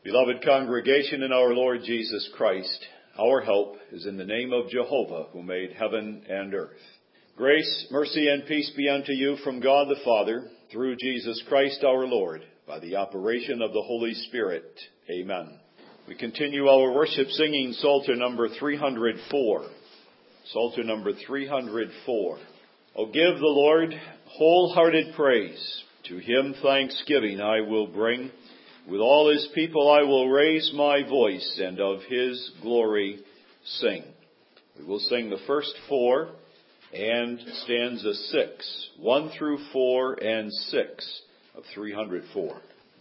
Beloved congregation in our Lord Jesus Christ, our help is in the name of Jehovah, who made heaven and earth. Grace, mercy, and peace be unto you from God the Father, through Jesus Christ our Lord, by the operation of the Holy Spirit. Amen. We continue our worship singing Psalter number 304. Psalter number 304. O give the Lord wholehearted praise. To him thanksgiving I will bring. With all his people I will raise my voice, and of his glory sing. We will sing the first four and stanza 6, 1 through 4 and 6 of 304.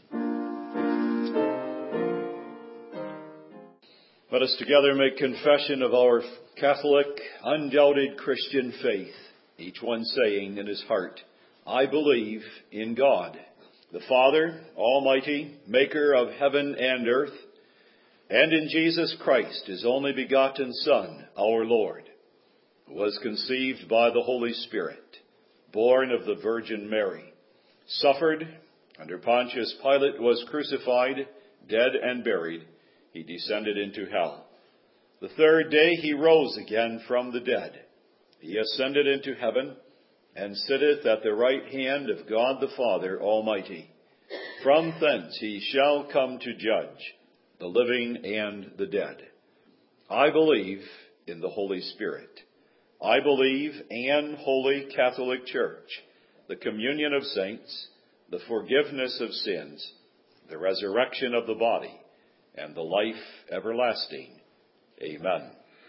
Let us together make confession of our Catholic, undoubted Christian faith, each one saying in his heart, I believe in God, the Father, Almighty, maker of heaven and earth, and in Jesus Christ, his only begotten Son, our Lord, who was conceived by the Holy Spirit, born of the Virgin Mary, suffered under Pontius Pilate, was crucified, dead and buried. He descended into hell. The third day he rose again from the dead. He ascended into heaven, and sitteth at the right hand of God the Father Almighty. From thence he shall come to judge the living and the dead. I believe in the Holy Spirit. I believe in Holy Catholic Church, the communion of saints, the forgiveness of sins, the resurrection of the body, and the life everlasting. Amen.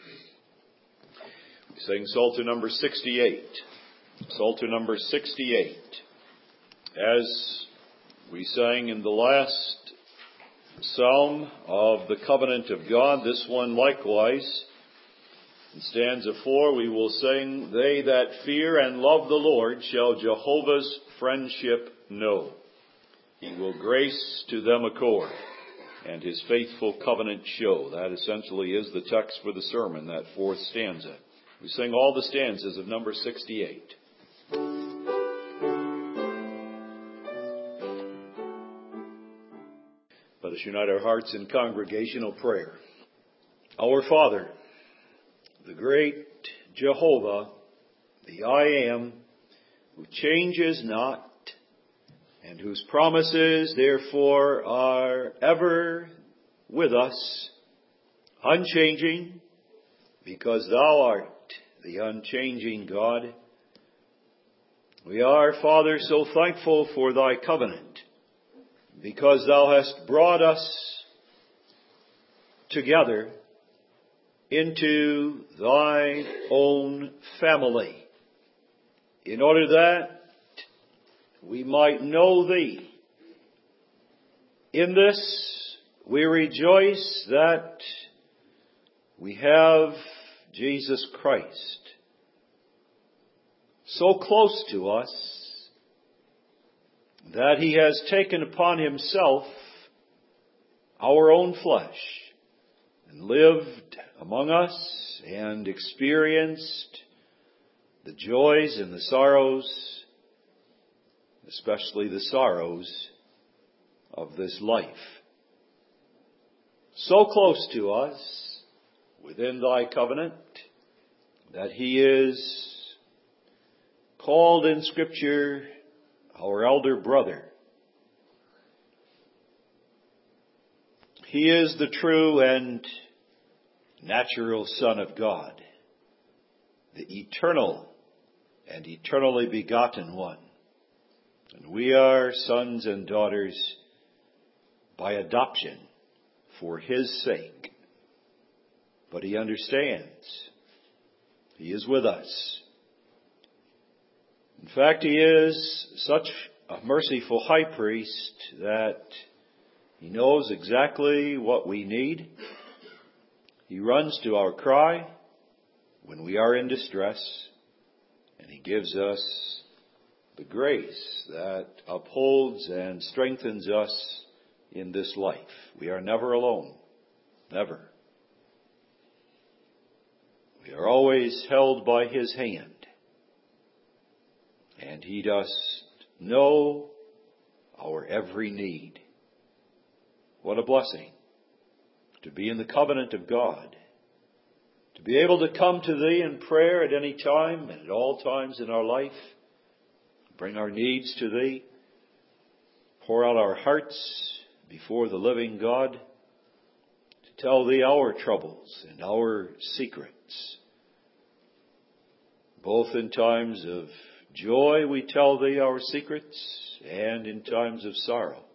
We sing Psalter number 68. Psalter number 68. As we sang in the last psalm of the covenant of God, this one likewise, in stanza 4, we will sing, They that fear and love the Lord shall Jehovah's friendship know. He will grace to them accord, and his faithful covenant show. That essentially is the text for the sermon, that fourth stanza. We sing all the stanzas of number 68. Let us unite our hearts in congregational prayer. Our Father, the great Jehovah, the I Am, who changes not, and whose promises, therefore, are ever with us, unchanging, because thou art the unchanging God. We are, Father, so thankful for thy covenant, because thou hast brought us together into thy own family, in order that we might know thee. In this we rejoice that we have Jesus Christ so close to us that he has taken upon himself our own flesh and lived among us and experienced the joys and the sorrows, especially the sorrows of this life. So close to us within thy covenant that he is called in Scripture our elder brother. He is the true and natural Son of God, the eternal and eternally begotten one. And we are sons and daughters by adoption for his sake. But he understands. He is with us. In fact, he is such a merciful high priest that he knows exactly what we need. He runs to our cry when we are in distress, and he gives us the grace that upholds and strengthens us in this life. We are never alone. Never. We are always held by his hand. And he does know our every need. What a blessing to be in the covenant of God, to be able to come to Thee in prayer at any time and at all times in our life, bring our needs to Thee, pour out our hearts before the living God, to tell Thee our troubles and our secrets. Both in times of joy we tell Thee our secrets, and in times of sorrow.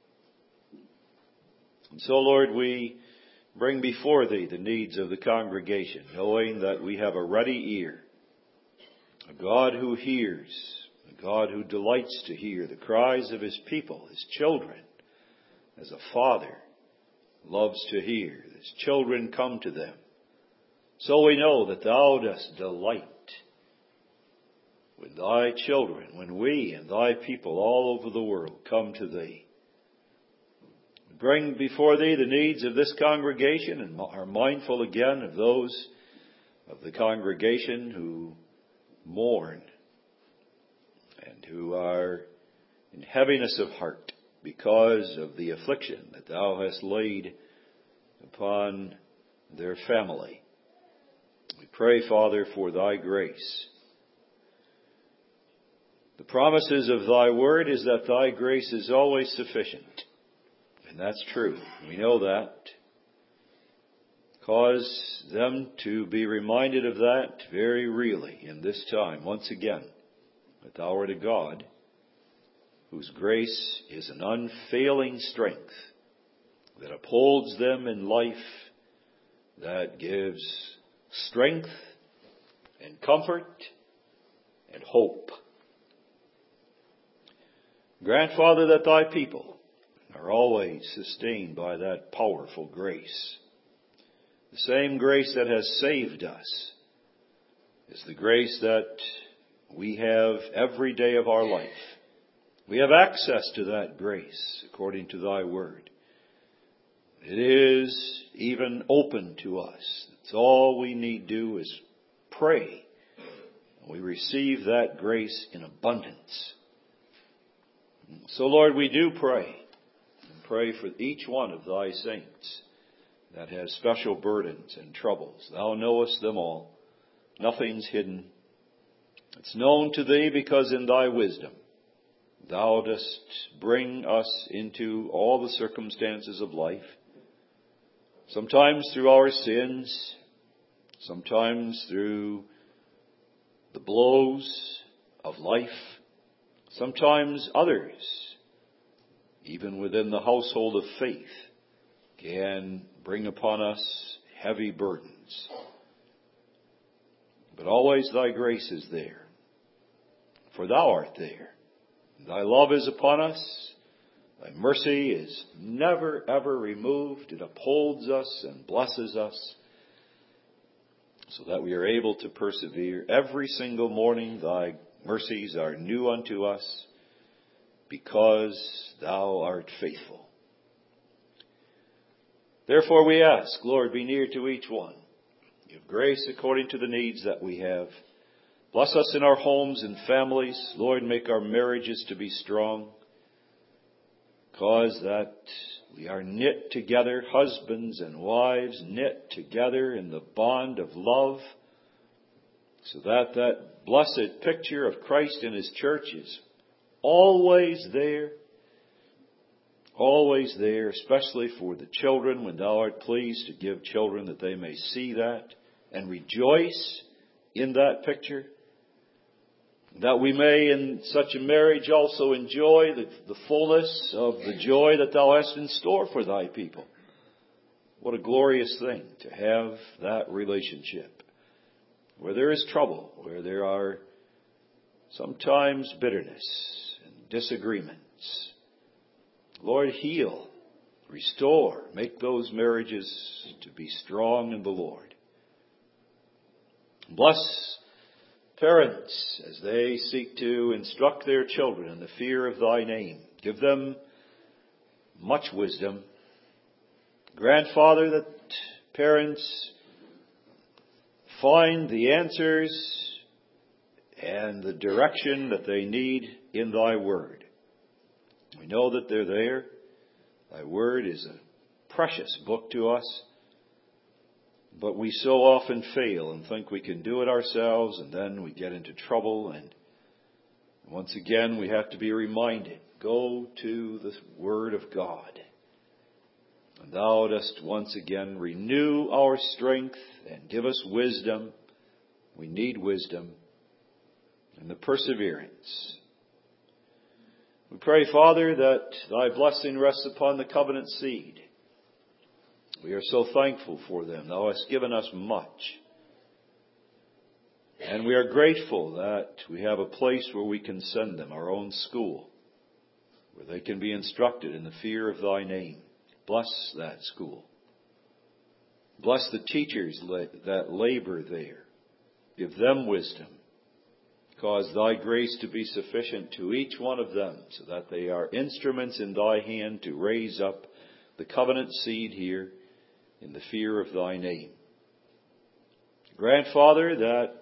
And so, Lord, we bring before Thee the needs of the congregation, knowing that we have a ready ear, a God who hears, a God who delights to hear the cries of His people, His children, as a father loves to hear His children come to them. So we know that Thou dost delight when Thy children, when we and Thy people all over the world come to Thee. We bring before Thee the needs of this congregation and are mindful again of those of the congregation who mourn and who are in heaviness of heart because of the affliction that Thou hast laid upon their family. We pray, Father, for Thy grace. The promises of Thy word is that Thy grace is always sufficient. And that's true. We know that. Cause them to be reminded of that very really in this time, once again, that Thou art a God whose grace is an unfailing strength that upholds them in life, that gives strength and comfort and hope. Grant, Father, that Thy people are always sustained by that powerful grace. The same grace that has saved us is the grace that we have every day of our life. We have access to that grace according to Thy word. It is even open to us. It's all we need do is pray. We receive that grace in abundance. So, Lord, we do pray. And pray for each one of Thy saints that has special burdens and troubles. Thou knowest them all. Nothing's hidden. It's known to Thee because in Thy wisdom Thou dost bring us into all the circumstances of life. Sometimes through our sins, sometimes through the blows of life, sometimes others, even within the household of faith, can bring upon us heavy burdens. But always Thy grace is there, for Thou art there. Thy love is upon us. Thy mercy is never, ever removed. It upholds us and blesses us so that we are able to persevere. Every single morning Thy mercies are new unto us because Thou art faithful. Therefore we ask, Lord, be near to each one. Give grace according to the needs that we have. Bless us in our homes and families. Lord, make our marriages to be strong. Cause that we are knit together, husbands and wives, knit together in the bond of love, so that that blessed picture of Christ and His church is always there, especially for the children, when Thou art pleased to give children that they may see that and rejoice in that picture. That we may in such a marriage also enjoy the fullness of the joy that Thou hast in store for Thy people. What a glorious thing to have that relationship. Where there is trouble, where there are sometimes bitterness and disagreements. Lord, heal, restore, make those marriages to be strong in the Lord. Bless parents as they seek to instruct their children in the fear of Thy name. Give them much wisdom. Grant, Father, that parents find the answers and the direction that they need in Thy word. We know that they're there. Thy word is a precious book to us, but we so often fail and think we can do it ourselves, and then we get into trouble, and once again we have to be reminded, go to the Word of God. And Thou dost once again renew our strength and give us wisdom. We need wisdom and the perseverance. We pray, Father, that Thy blessing rests upon the covenant seed. We are so thankful for them. Thou hast given us much. And we are grateful that we have a place where we can send them, our own school, where they can be instructed in the fear of Thy name. Bless that school. Bless the teachers that labor there. Give them wisdom. Cause Thy grace to be sufficient to each one of them, so that they are instruments in Thy hand to raise up the covenant seed here in the fear of Thy name. Grant, Father, that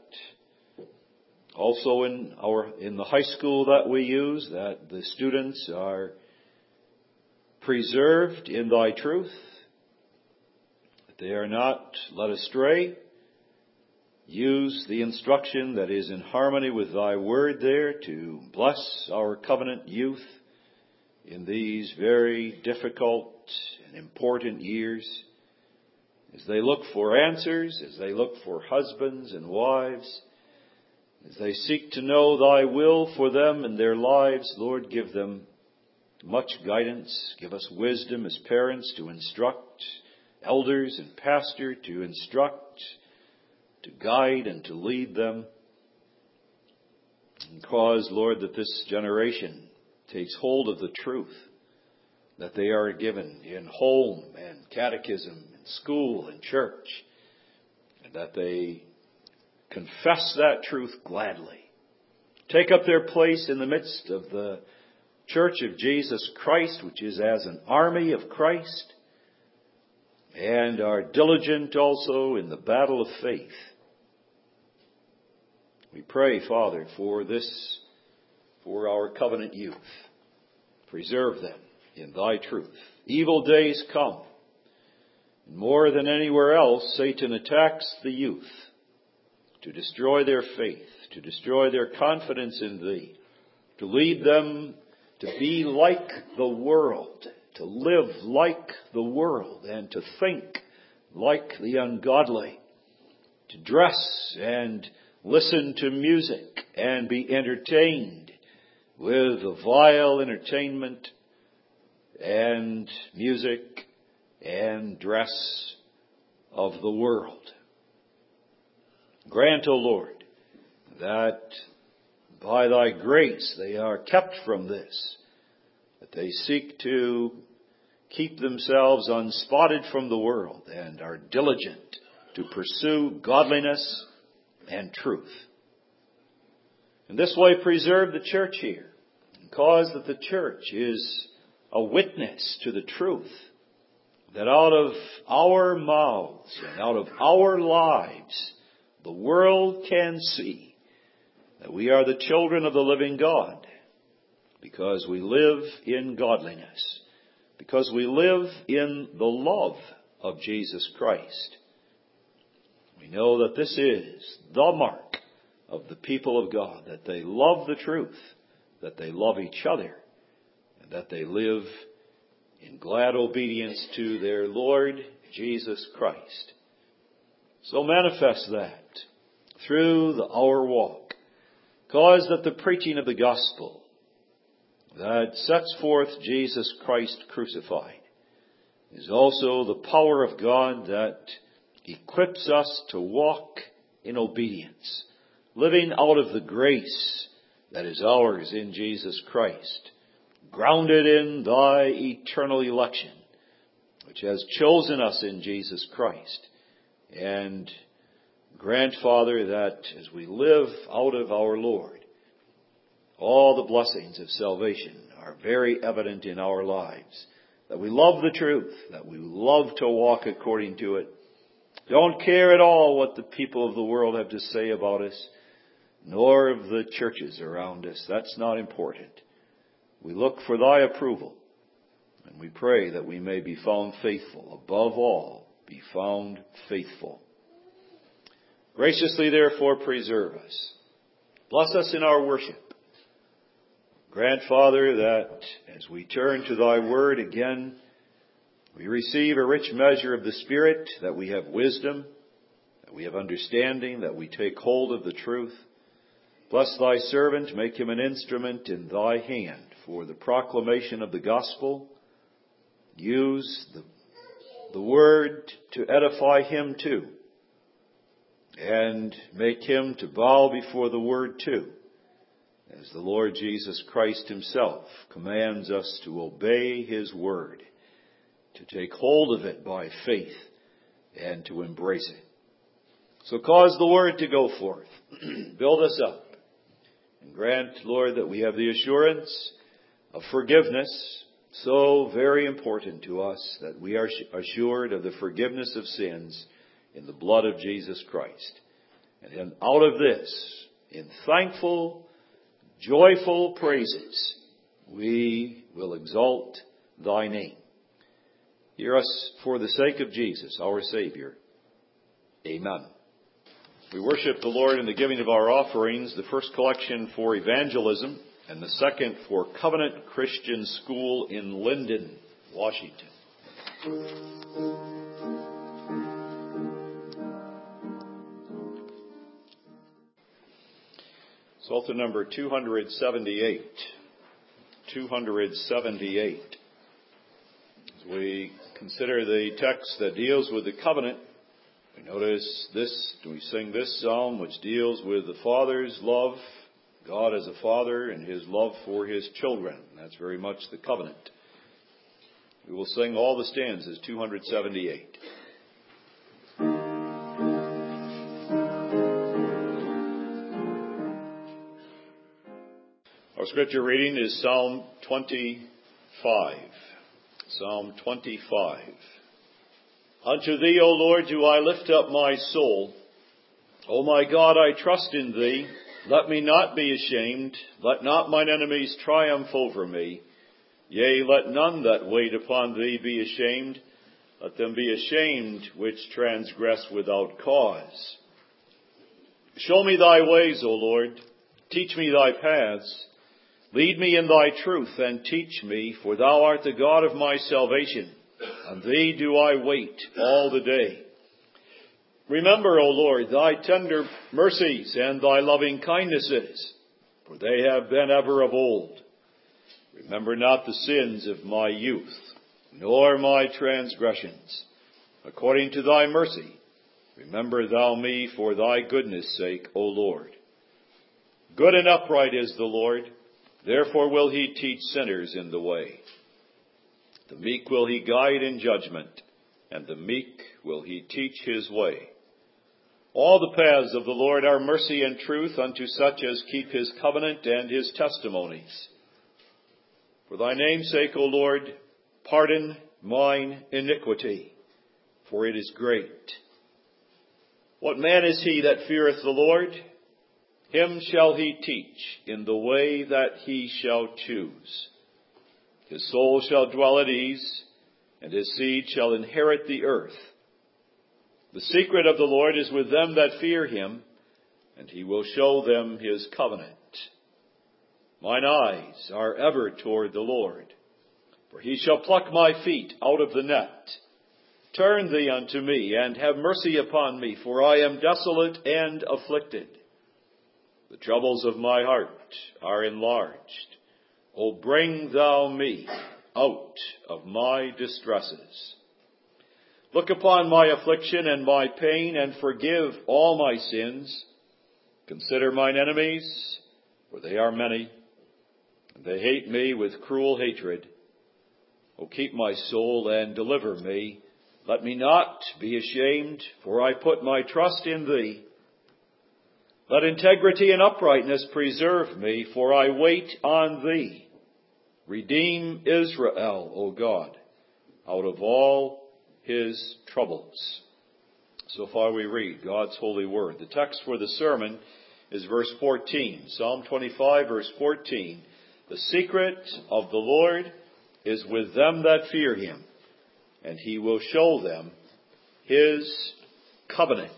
also in the high school that we use, that the students are preserved in Thy truth, that they are not led astray. Use the instruction that is in harmony with Thy word there to bless our covenant youth in these very difficult and important years, as they look for answers, as they look for husbands and wives, as they seek to know Thy will for them and their lives. Lord, give them much guidance. Give us wisdom as parents to instruct, elders and pastor to instruct, to guide and to lead them. And cause, Lord, that this generation takes hold of the truth that they are given in home and catechism and school and church, and that they confess that truth gladly. Take up their place in the midst of the Church of Jesus Christ, which is as an army of Christ, and are diligent also in the battle of faith. We pray, Father, for our covenant youth. Preserve them in Thy truth. Evil days come. And more than anywhere else, Satan attacks the youth to destroy their faith, to destroy their confidence in Thee, to lead them to be like the world, to live like the world, and to think like the ungodly, to dress and listen to music and be entertained with the vile entertainment and music and dress of the world. Grant, O Lord, that by Thy grace they are kept from this, that they seek to keep themselves unspotted from the world and are diligent to pursue godliness and truth. In this way, preserve the church here, and cause that the church is a witness to the truth, that out of our mouths and out of our lives, the world can see that we are the children of the living God, because we live in godliness, because we live in the love of Jesus Christ. We know that this is the mark of the people of God, that they love the truth, that they love each other, and that they live in glad obedience to their Lord Jesus Christ. So manifest that through our walk. Cause that the preaching of the gospel that sets forth Jesus Christ crucified is also the power of God that equips us to walk in obedience, living out of the grace that is ours in Jesus Christ, grounded in Thy eternal election, which has chosen us in Jesus Christ. And grant, Father, that as we live out of our Lord, all the blessings of salvation are very evident in our lives, that we love the truth, that we love to walk according to it. Don't care at all what the people of the world have to say about us, nor of the churches around us. That's not important. We look for Thy approval, And we pray that we may be found faithful. Above all, be found faithful. Graciously, therefore, preserve us. Bless us in our worship. Grant, Father, that as we turn to thy word again, we receive a rich measure of the Spirit, that we have wisdom, that we have understanding, that we take hold of the truth. Bless thy servant, make him an instrument in thy hand for the proclamation of the gospel. Use the word to edify him too, and make him to bow before the word too, as the Lord Jesus Christ himself commands us to obey his word, to take hold of it by faith, and to embrace it. So cause the word to go forth. Build us up. And grant, Lord, that we have the assurance of forgiveness, so very important to us, that we are assured of the forgiveness of sins in the blood of Jesus Christ. And then out of this, in thankful, joyful praises, we will exalt thy name. Hear us for the sake of Jesus, our Savior. Amen. We worship the Lord in the giving of our offerings, the first collection for evangelism, and the second for Covenant Christian School in Linden, Washington. Psalter number 278. 278. As we consider the text that deals with the covenant, we notice this, we sing this psalm which deals with the Father's love, God as a Father, and his love for his children. That's very much the covenant. We will sing all the stanzas, 278. Our scripture reading is Psalm 25. Psalm 25. Unto thee, O Lord, do I lift up my soul. O my God, I trust in thee. Let me not be ashamed. Let not mine enemies triumph over me. Yea, let none that wait upon thee be ashamed. Let them be ashamed which transgress without cause. Show me thy ways, O Lord. Teach me thy paths. Lead me in thy truth and teach me, for thou art the God of my salvation. On thee do I wait all the day. Remember, O Lord, thy tender mercies and thy loving kindnesses, for they have been ever of old. Remember not the sins of my youth, nor my transgressions. According to thy mercy, remember thou me for thy goodness' sake, O Lord. Good and upright is the Lord, therefore will he teach sinners in the way. The meek will he guide in judgment, and the meek will he teach his way. All the paths of the Lord are mercy and truth unto such as keep his covenant and his testimonies. For thy name's sake, O Lord, pardon mine iniquity, for it is great. What man is he that feareth the Lord? Him shall he teach in the way that he shall choose. His soul shall dwell at ease, and his seed shall inherit the earth. The secret of the Lord is with them that fear him, and he will show them his covenant. Mine eyes are ever toward the Lord, for he shall pluck my feet out of the net. Turn thee unto me, and have mercy upon me, for I am desolate and afflicted. The troubles of my heart are enlarged. O bring thou me out of my distresses. Look upon my affliction and my pain, and forgive all my sins. Consider mine enemies, for they are many, and they hate me with cruel hatred. O keep my soul and deliver me. Let me not be ashamed, for I put my trust in thee. Let integrity and uprightness preserve me, for I wait on thee. Redeem Israel, O God, out of all his troubles. So far we read God's holy word. The text for the sermon is verse 14. Psalm 25, verse 14. The secret of the Lord is with them that fear Him, and He will show them His covenant.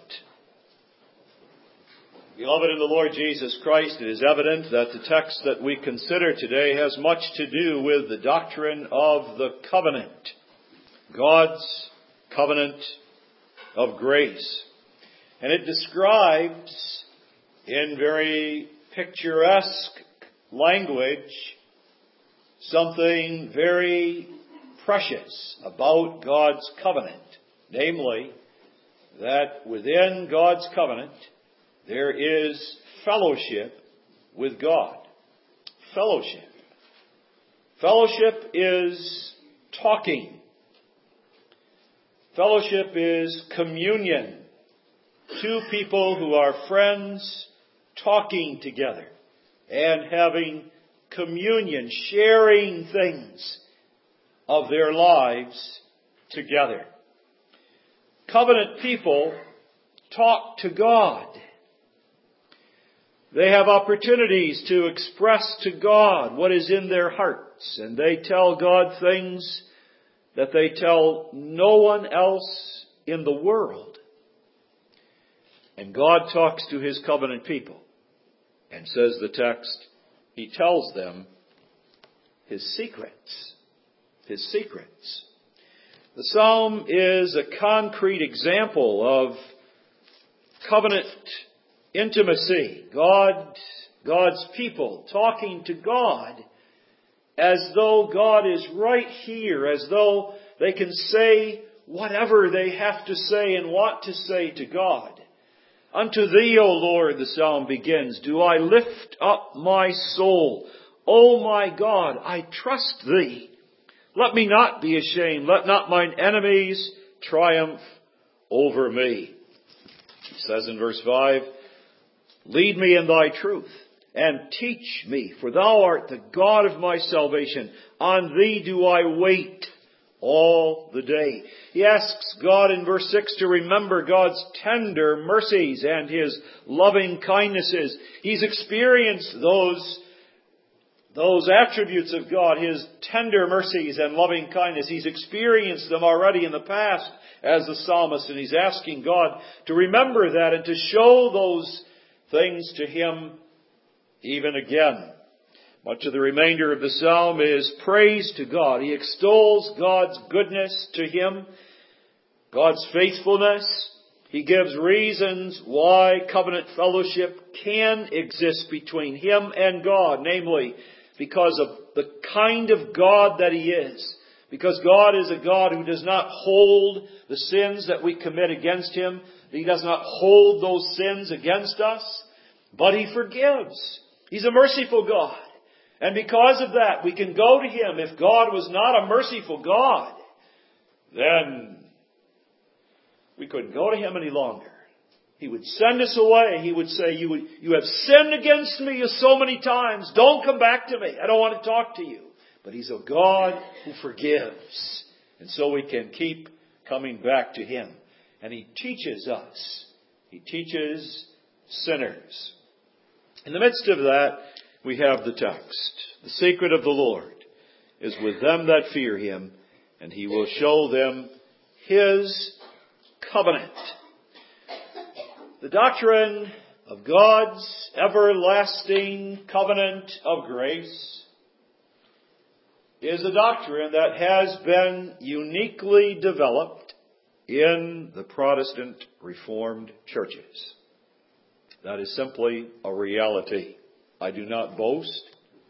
Beloved in the Lord Jesus Christ, it is evident that the text that we consider today has much to do with the doctrine of the covenant. God's covenant of grace. And it describes in very picturesque language something very precious about God's covenant. Namely, that within God's covenant there is fellowship with God. Fellowship. Fellowship is talking. Fellowship is communion. Two people who are friends talking together and having communion, sharing things of their lives together. Covenant people talk to God. They have opportunities to express to God what is in their hearts, and they tell God things that they tell no one else in the world. And God talks to His covenant people, and says the text, He tells them His secrets. His secrets. The Psalm is a concrete example of covenant intimacy. God's people talking to God as though God is right here, as though they can say whatever they have to say and want to say to God. Unto Thee, O Lord, the psalm begins, do I lift up my soul. O my God, I trust Thee. Let me not be ashamed. Let not mine enemies triumph over me. He says in verse 5, lead me in Thy truth and teach me, for Thou art the God of my salvation. On Thee do I wait all the day. He asks God in verse 6 to remember God's tender mercies and His loving kindnesses. He's experienced those attributes of God, His tender mercies and loving kindness. He's experienced them already in the past as the psalmist, and he's asking God to remember that and to show those things to him even again. Much of the remainder of the psalm is praise to God. He extols God's goodness to him, God's faithfulness. He gives reasons why covenant fellowship can exist between him and God, namely because of the kind of God that He is. Because God is a God who does not hold the sins that we commit against Him. He does not hold those sins against us, but He forgives. He's a merciful God. And because of that, we can go to Him. If God was not a merciful God, then we couldn't go to Him any longer. He would send us away. He would say, you have sinned against me so many times. Don't come back to me. I don't want to talk to you. But He's a God who forgives. And so we can keep coming back to Him. And He teaches us. He teaches sinners. In the midst of that, we have the text. The secret of the Lord is with them that fear Him, and He will show them His covenant. The doctrine of God's everlasting covenant of grace is a doctrine that has been uniquely developed in the Protestant Reformed churches. That is simply a reality. I do not boast.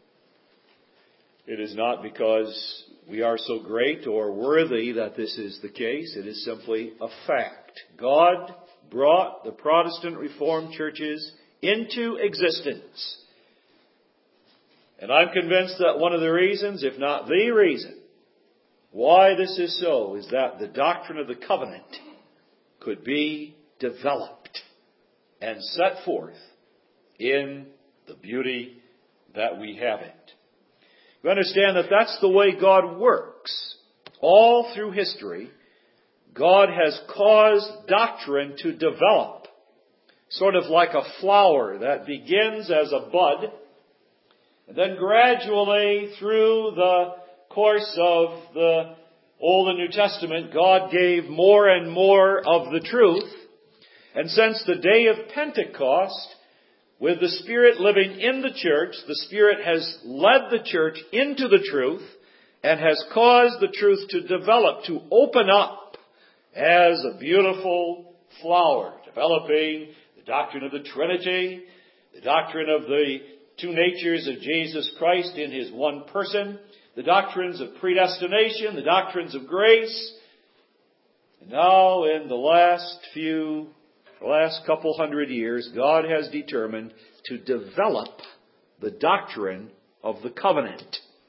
It is not because we are so great or worthy that this is the case. It is simply a fact. God brought the Protestant Reformed churches into existence. And I'm convinced that one of the reasons, if not the reason, why this is so is that the doctrine of the covenant could be developed and set forth in the beauty that we have it. You understand that that's the way God works. All through history, God has caused doctrine to develop, sort of like a flower that begins as a bud, and then gradually through the course of the Old and New Testament, God gave more and more of the truth. And since the day of Pentecost, with the Spirit living in the church, the Spirit has led the church into the truth and has caused the truth to develop, to open up as a beautiful flower, developing the doctrine of the Trinity, the doctrine of the two natures of Jesus Christ in His one person, the doctrines of predestination, the doctrines of grace. And now in the last couple hundred years, God has determined to develop the doctrine of the covenant.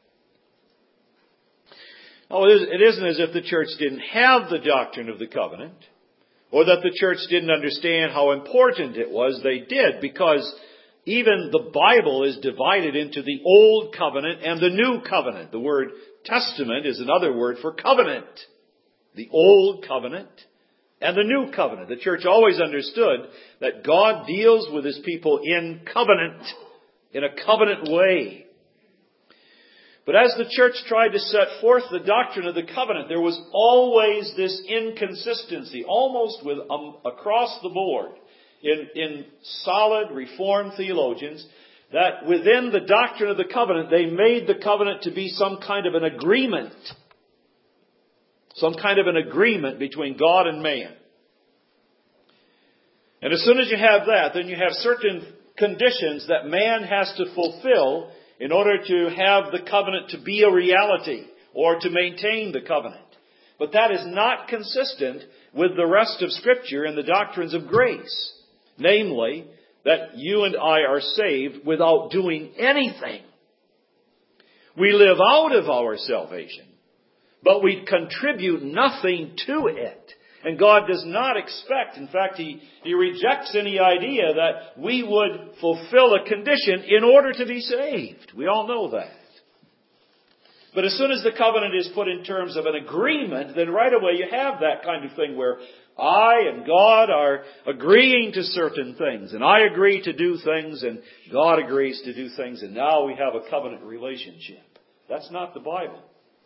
Now, it isn't as if the church didn't have the doctrine of the covenant, or that the church didn't understand how important it was. They did, because even the Bible is divided into the Old Covenant and the New Covenant. The word testament is another word for covenant. The Old Covenant and the New Covenant. The church always understood that God deals with His people in covenant, in a covenant way. But as the church tried to set forth the doctrine of the covenant, there was always this inconsistency, almost with across the board, in solid Reformed theologians, that within the doctrine of the covenant, they made the covenant to be some kind of an agreement. Some kind of an agreement between God and man. And as soon as you have that, then you have certain conditions that man has to fulfill in order to have the covenant to be a reality or to maintain the covenant. But that is not consistent with the rest of Scripture and the doctrines of grace. Namely, that you and I are saved without doing anything. We live out of our salvation, but we contribute nothing to it. And God does not expect, in fact, He rejects any idea that we would fulfill a condition in order to be saved. We all know that. But as soon as the covenant is put in terms of an agreement, then right away you have that kind of thing where I and God are agreeing to certain things, and I agree to do things, and God agrees to do things, and now we have a covenant relationship. That's not the Bible.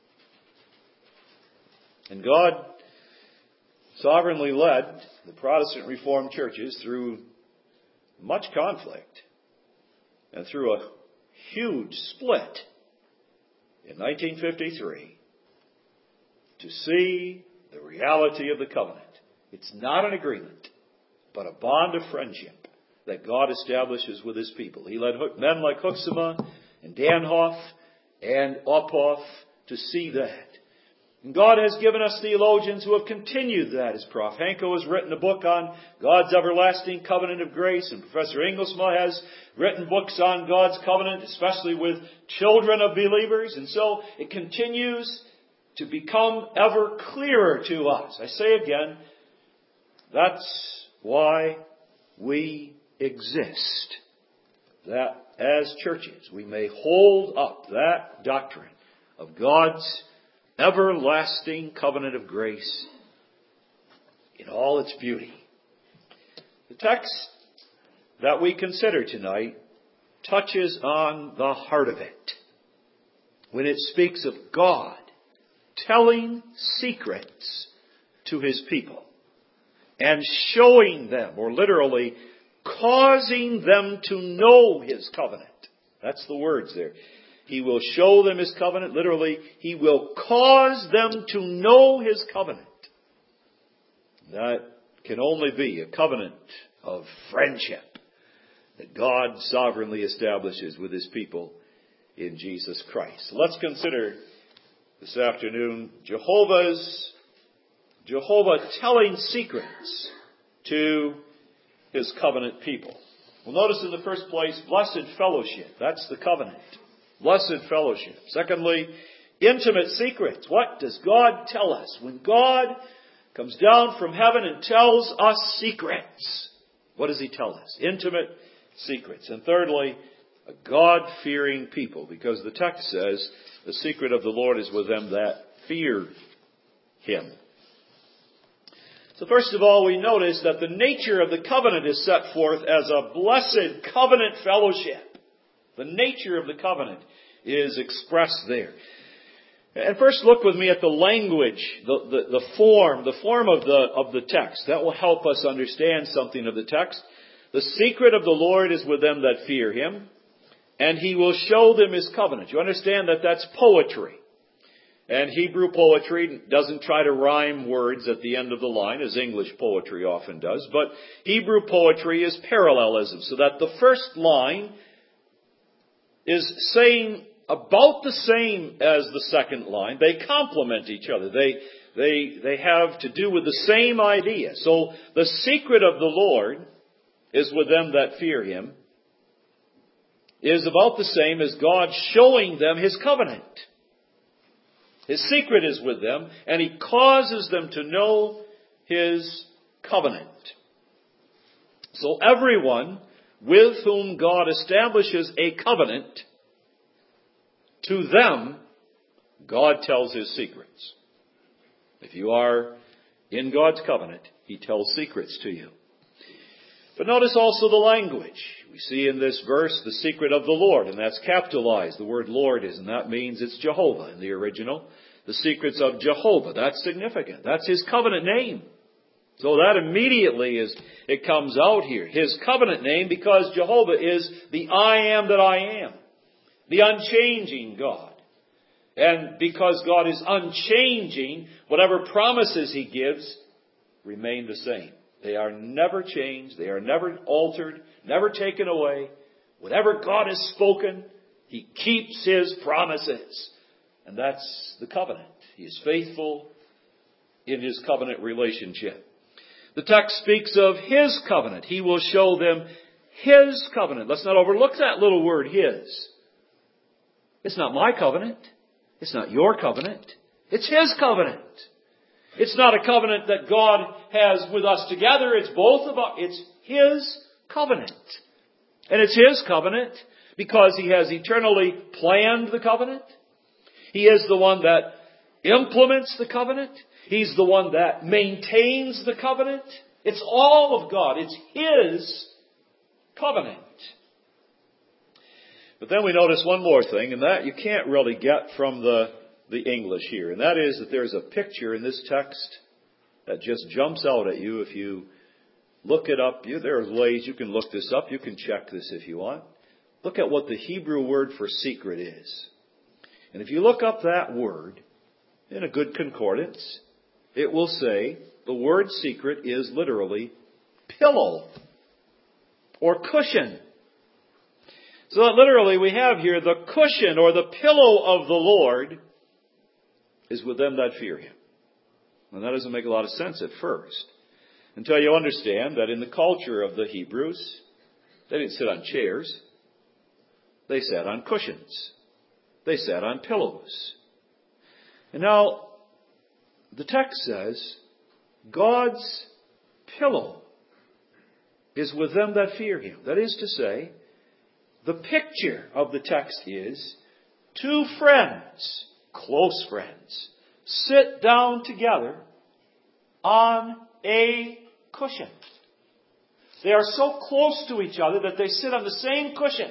And God sovereignly led the Protestant Reformed churches through much conflict and through a huge split in 1953 to see the reality of the covenant. It's not an agreement, but a bond of friendship that God establishes with His people. He led men like Huxema and Danhoff and Ophoff to see that. And God has given us theologians who have continued that. As Prof. Hanko has written a book on God's everlasting covenant of grace, and Professor Engelsma has written books on God's covenant, especially with children of believers. And so it continues to become ever clearer to us. I say again, that's why we exist. That as churches we may hold up that doctrine of God's everlasting covenant of grace in all its beauty. The text that we consider tonight touches on the heart of it when it speaks of God telling secrets to His people and showing them, or literally causing them to know His covenant. That's the words there. He will show them His covenant. Literally, He will cause them to know His covenant. That can only be a covenant of friendship that God sovereignly establishes with His people in Jesus Christ. Let's consider this afternoon Jehovah telling secrets to His covenant people. Well, notice in the first place, blessed fellowship. That's the covenant. Blessed fellowship. Secondly, intimate secrets. What does God tell us? When God comes down from heaven and tells us secrets, what does He tell us? Intimate secrets. And thirdly, a God-fearing people, because the text says, the secret of the Lord is with them that fear Him. So first of all, we notice that the nature of the covenant is set forth as a blessed covenant fellowship. The nature of the covenant is expressed there. And first look with me at the language, the form of the text. That will help us understand something of the text. The secret of the Lord is with them that fear Him, and He will show them His covenant. You understand that that's poetry. And Hebrew poetry doesn't try to rhyme words at the end of the line, as English poetry often does. But Hebrew poetry is parallelism, so that the first line is saying about the same as the second line. They complement each other. They have to do with the same idea. So the secret of the Lord is with them that fear Him is about the same as God showing them His covenant. His secret is with them, and He causes them to know His covenant. So everyone with whom God establishes a covenant, to them, God tells His secrets. If you are in God's covenant, He tells secrets to you. But notice also the language. We see in this verse the secret of the Lord, and that's capitalized. The word Lord is, and that means it's Jehovah in the original. The secrets of Jehovah, that's significant. That's His covenant name. So that immediately it comes out here. His covenant name, because Jehovah is the I am that I am. The unchanging God. And because God is unchanging, whatever promises He gives remain the same. They are never changed. They are never altered, never taken away. Whatever God has spoken, He keeps His promises. And that's the covenant. He is faithful in His covenant relationship. The text speaks of His covenant. He will show them His covenant. Let's not overlook that little word, His. It's not my covenant. It's not your covenant. It's His covenant. It's not a covenant that God has with us together. It's it's His covenant. And it's His covenant because He has eternally planned the covenant. He is the one that implements the covenant. He's the one that maintains the covenant. It's all of God. It's His covenant. But then we notice one more thing, and that you can't really get from the English here. And that is that there's a picture in this text that just jumps out at you if you look it up. There are ways you can look this up. You can check this if you want. Look at what the Hebrew word for secret is. And if you look up that word in a good concordance, it will say the word secret is literally pillow or cushion. So that literally we have here the cushion or the pillow of the Lord is with them that fear Him. And that doesn't make a lot of sense at first, until you understand that in the culture of the Hebrews, they didn't sit on chairs. They sat on cushions. They sat on pillows. And now, the text says, God's pillow is with them that fear Him. That is to say, the picture of the text is two friends, close friends, sit down together on a cushion. They are so close to each other that they sit on the same cushion.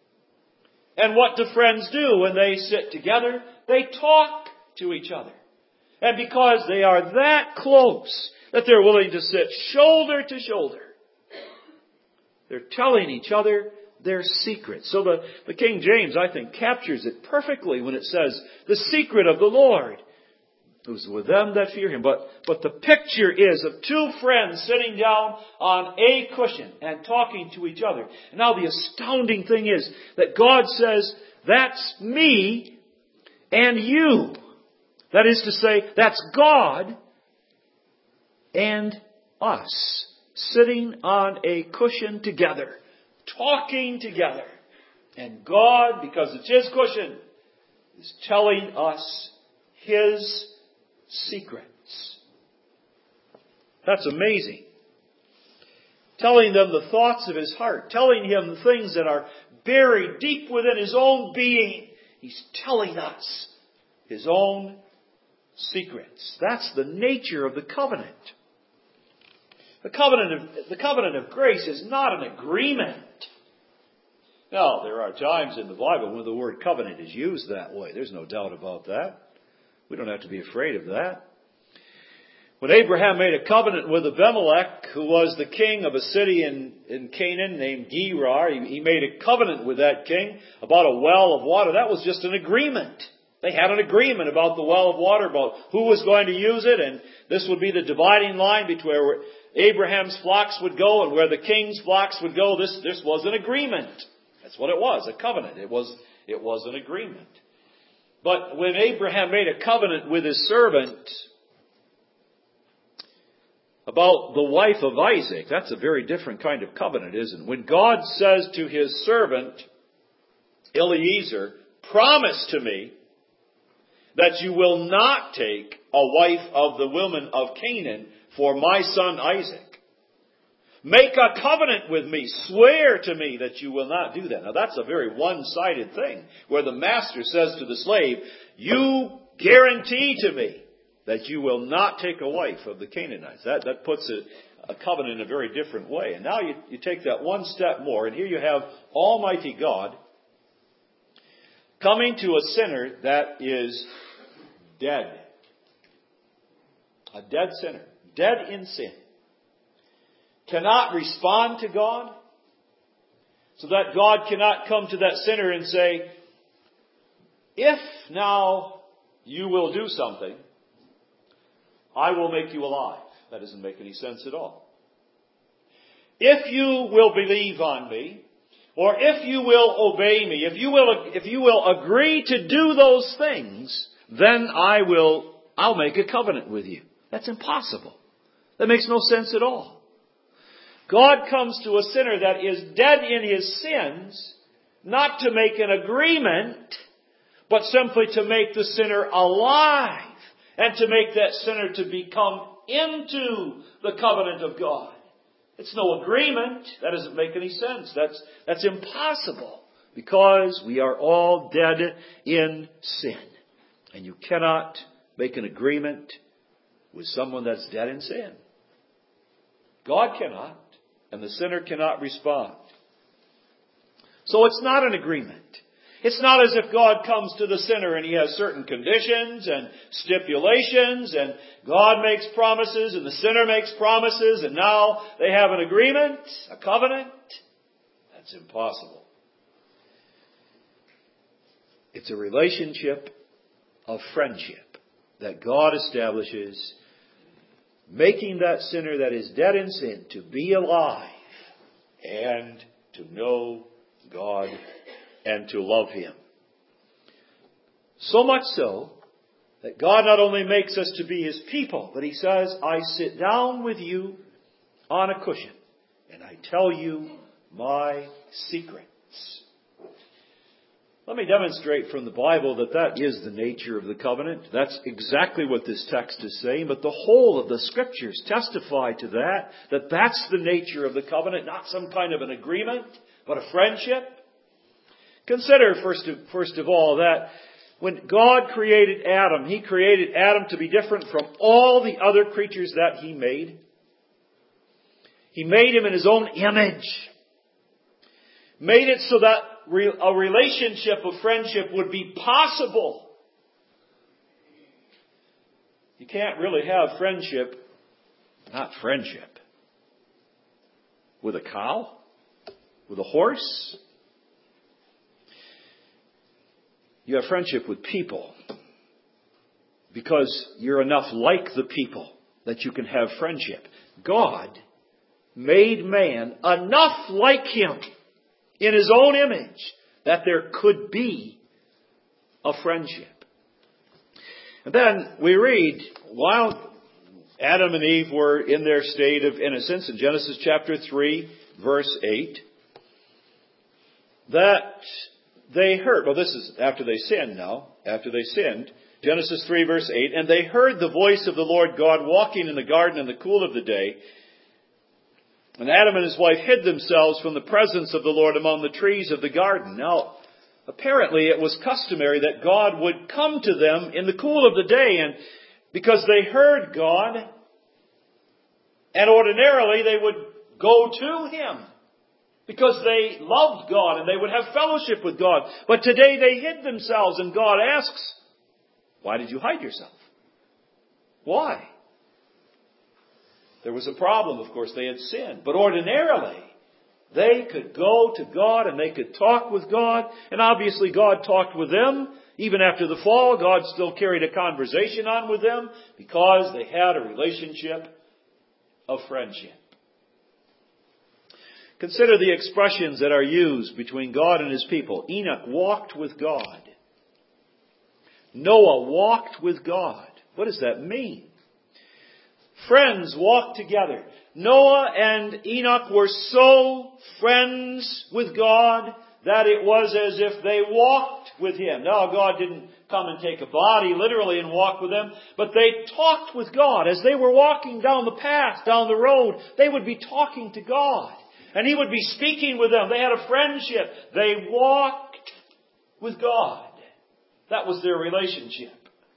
And what do friends do when they sit together? They talk to each other. And because they are that close that they're willing to sit shoulder to shoulder, they're telling each other their secrets. So the King James, I think, captures it perfectly when it says, the secret of the Lord is with them that fear Him. But the picture is of two friends sitting down on a cushion and talking to each other. And now the astounding thing is that God says, that's me and you. That is to say, that's God and us sitting on a cushion together, talking together. And God, because it's His cushion, is telling us His secrets. That's amazing. Telling them the thoughts of His heart. Telling Him the things that are buried deep within His own being. He's telling us His own secrets. That's the nature of the covenant. The covenant of grace is not an agreement. Now, there are times in the Bible when the word covenant is used that way. There's no doubt about that. We don't have to be afraid of that. When Abraham made a covenant with Abimelech, who was the king of a city in Canaan named Gerar, he made a covenant with that king about a well of water. That was just an agreement. They had an agreement about the well of water, about who was going to use it, and this would be the dividing line between where Abraham's flocks would go and where the king's flocks would go. This was an agreement. That's what it was, a covenant. It was an agreement. But when Abraham made a covenant with his servant about the wife of Isaac, that's a very different kind of covenant, isn't it? When God says to his servant, Eliezer, promise to me that you will not take a wife of the women of Canaan for my son Isaac. Make a covenant with me. Swear to me that you will not do that. Now that's a very one-sided thing, where the master says to the slave, you guarantee to me that you will not take a wife of the Canaanites. That puts a covenant in a very different way. And now you take that one step more, and here you have Almighty God coming to a sinner that is dead. A dead sinner. Dead in sin. Cannot respond to God. So that God cannot come to that sinner and say, if now you will do something, I will make you alive. That doesn't make any sense at all. If you will believe on me, or if you will obey me, if you will agree to do those things, then I'll make a covenant with you. That's impossible. That makes no sense at all. God comes to a sinner that is dead in his sins, not to make an agreement, but simply to make the sinner alive, and to make that sinner to become into the covenant of God. It's no agreement. That doesn't make any sense. That's impossible, because we are all dead in sin. And you cannot make an agreement with someone that's dead in sin. God cannot, and the sinner cannot respond. So it's not an agreement. It's not as if God comes to the sinner and he has certain conditions and stipulations, and God makes promises and the sinner makes promises, and now they have an agreement, a covenant. That's impossible. It's a relationship of friendship that God establishes, making that sinner that is dead in sin to be alive and to know God and to love Him. So much so that God not only makes us to be His people, but He says, I sit down with you on a cushion and I tell you my secrets. Let me demonstrate from the Bible that is the nature of the covenant. That's exactly what this text is saying. But the whole of the Scriptures testify to that's the nature of the covenant, not some kind of an agreement, but a friendship. Consider, first of all, that when God created Adam, He created Adam to be different from all the other creatures that He made. He made him in His own image. Made it so that a relationship of friendship would be possible. You can't really have friendship, with a cow, with a horse. You have friendship with people because you're enough like the people that you can have friendship. God made man enough like Him in His own image that there could be a friendship. And then we read, while Adam and Eve were in their state of innocence, in Genesis chapter 3, verse 8, that they heard, well, this is after they sinned now, Genesis 3, verse 8, and they heard the voice of the Lord God walking in the garden in the cool of the day. And Adam and his wife hid themselves from the presence of the Lord among the trees of the garden. Now, apparently it was customary that God would come to them in the cool of the day, and because they heard God, and ordinarily they would go to Him because they loved God and they would have fellowship with God. But today they hid themselves, and God asks, Why did you hide yourself? Why? There was a problem, of course. They had sinned. But ordinarily, they could go to God and they could talk with God. And obviously God talked with them. Even after the fall, God still carried a conversation on with them because they had a relationship of friendship. Consider the expressions that are used between God and His people. Enoch walked with God. Noah walked with God. What does that mean? Friends walked together. Noah and Enoch were so friends with God that it was as if they walked with Him. Now, God didn't come and take a body literally and walk with them, but they talked with God. As they were walking down the path, down the road, they would be talking to God. And He would be speaking with them. They had a friendship. They walked with God. That was their relationship.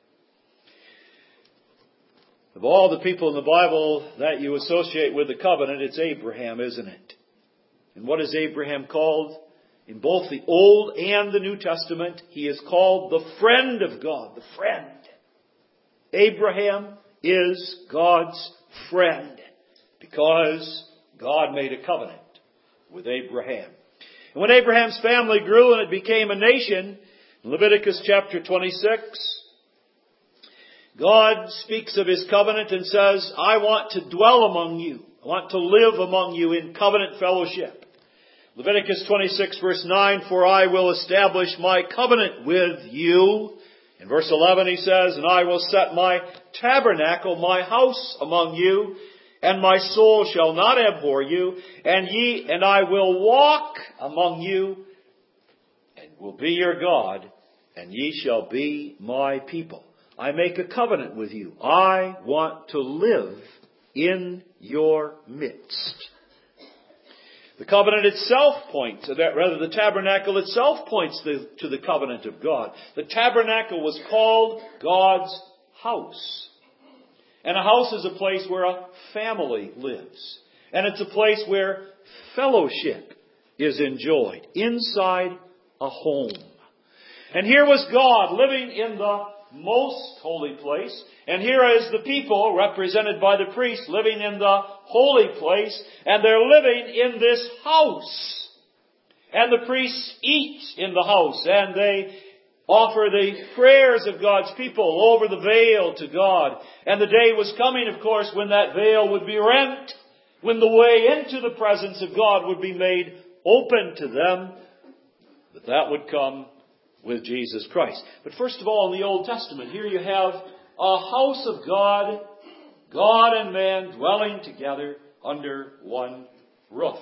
Of all the people in the Bible that you associate with the covenant, it's Abraham, isn't it? And what is Abraham called? In both the Old and the New Testament, he is called the friend of God. The friend. Abraham is God's friend because God made a covenant with Abraham. And when Abraham's family grew and it became a nation, in Leviticus chapter 26, God speaks of His covenant and says, I want to dwell among you. I want to live among you in covenant fellowship. Leviticus 26 verse 9, for I will establish my covenant with you. In verse 11 He says, and I will set my tabernacle, my house among you, and my soul shall not abhor you, and I will walk among you, and will be your God, and ye shall be my people. I make a covenant with you. I want to live in your midst. The covenant itself points, the tabernacle itself points to the covenant of God. The tabernacle was called God's house. And a house is a place where a family lives. And it's a place where fellowship is enjoyed inside a home. And here was God living in the most holy place. And here is the people, represented by the priests, living in the holy place. And they're living in this house. And the priests eat in the house. And they offer the prayers of God's people over the veil to God. And the day was coming, of course, when that veil would be rent. When the way into the presence of God would be made open to them. But that would come with Jesus Christ. But first of all, in the Old Testament, here you have a house of God, God and man dwelling together under one roof.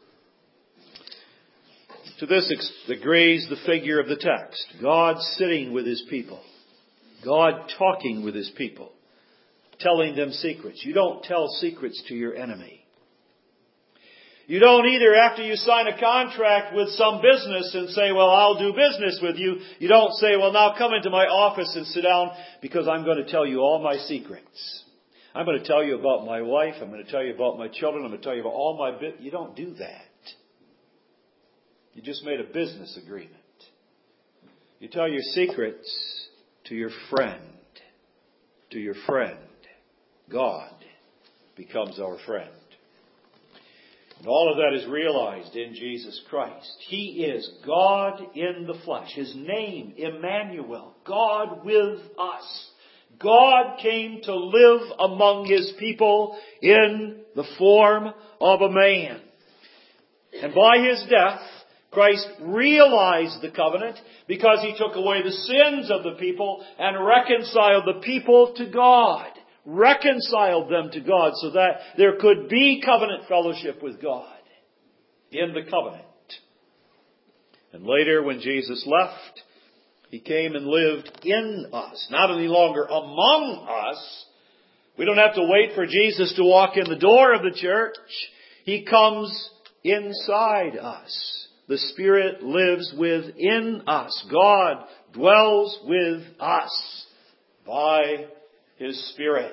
To this agrees the figure of the text. God sitting with His people. God talking with His people. Telling them secrets. You don't tell secrets to your enemy. You don't either, after you sign a contract with some business and say, well, I'll do business with you. You don't say, well, now come into my office and sit down because I'm going to tell you all my secrets. I'm going to tell you about my wife. I'm going to tell you about my children. I'm going to tell you about all my bit. You don't do that. You just made a business agreement. You tell your secrets to your friend. To your friend. God becomes our friend. And all of that is realized in Jesus Christ. He is God in the flesh. His name, Emmanuel, God with us. God came to live among His people in the form of a man. And by His death, Christ realized the covenant because He took away the sins of the people and reconciled the people to God. Reconciled them to God so that there could be covenant fellowship with God in the covenant. And later when Jesus left, He came and lived in us, not any longer among us. We don't have to wait for Jesus to walk in the door of the church. He comes inside us. The Spirit lives within us. God dwells with us by His Spirit.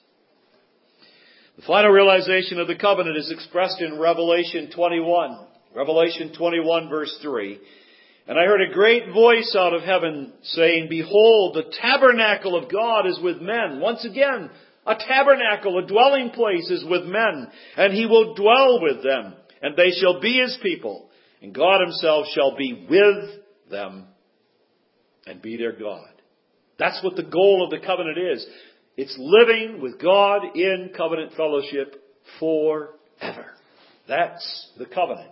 The final realization of the covenant is expressed in Revelation 21. Revelation 21 verse 3. And I heard a great voice out of heaven saying, Behold, the tabernacle of God is with men. Once again, a tabernacle, a dwelling place is with men. And He will dwell with them. And they shall be His people. And God Himself shall be with them and be their God. That's what the goal of the covenant is. It's living with God in covenant fellowship forever. That's the covenant.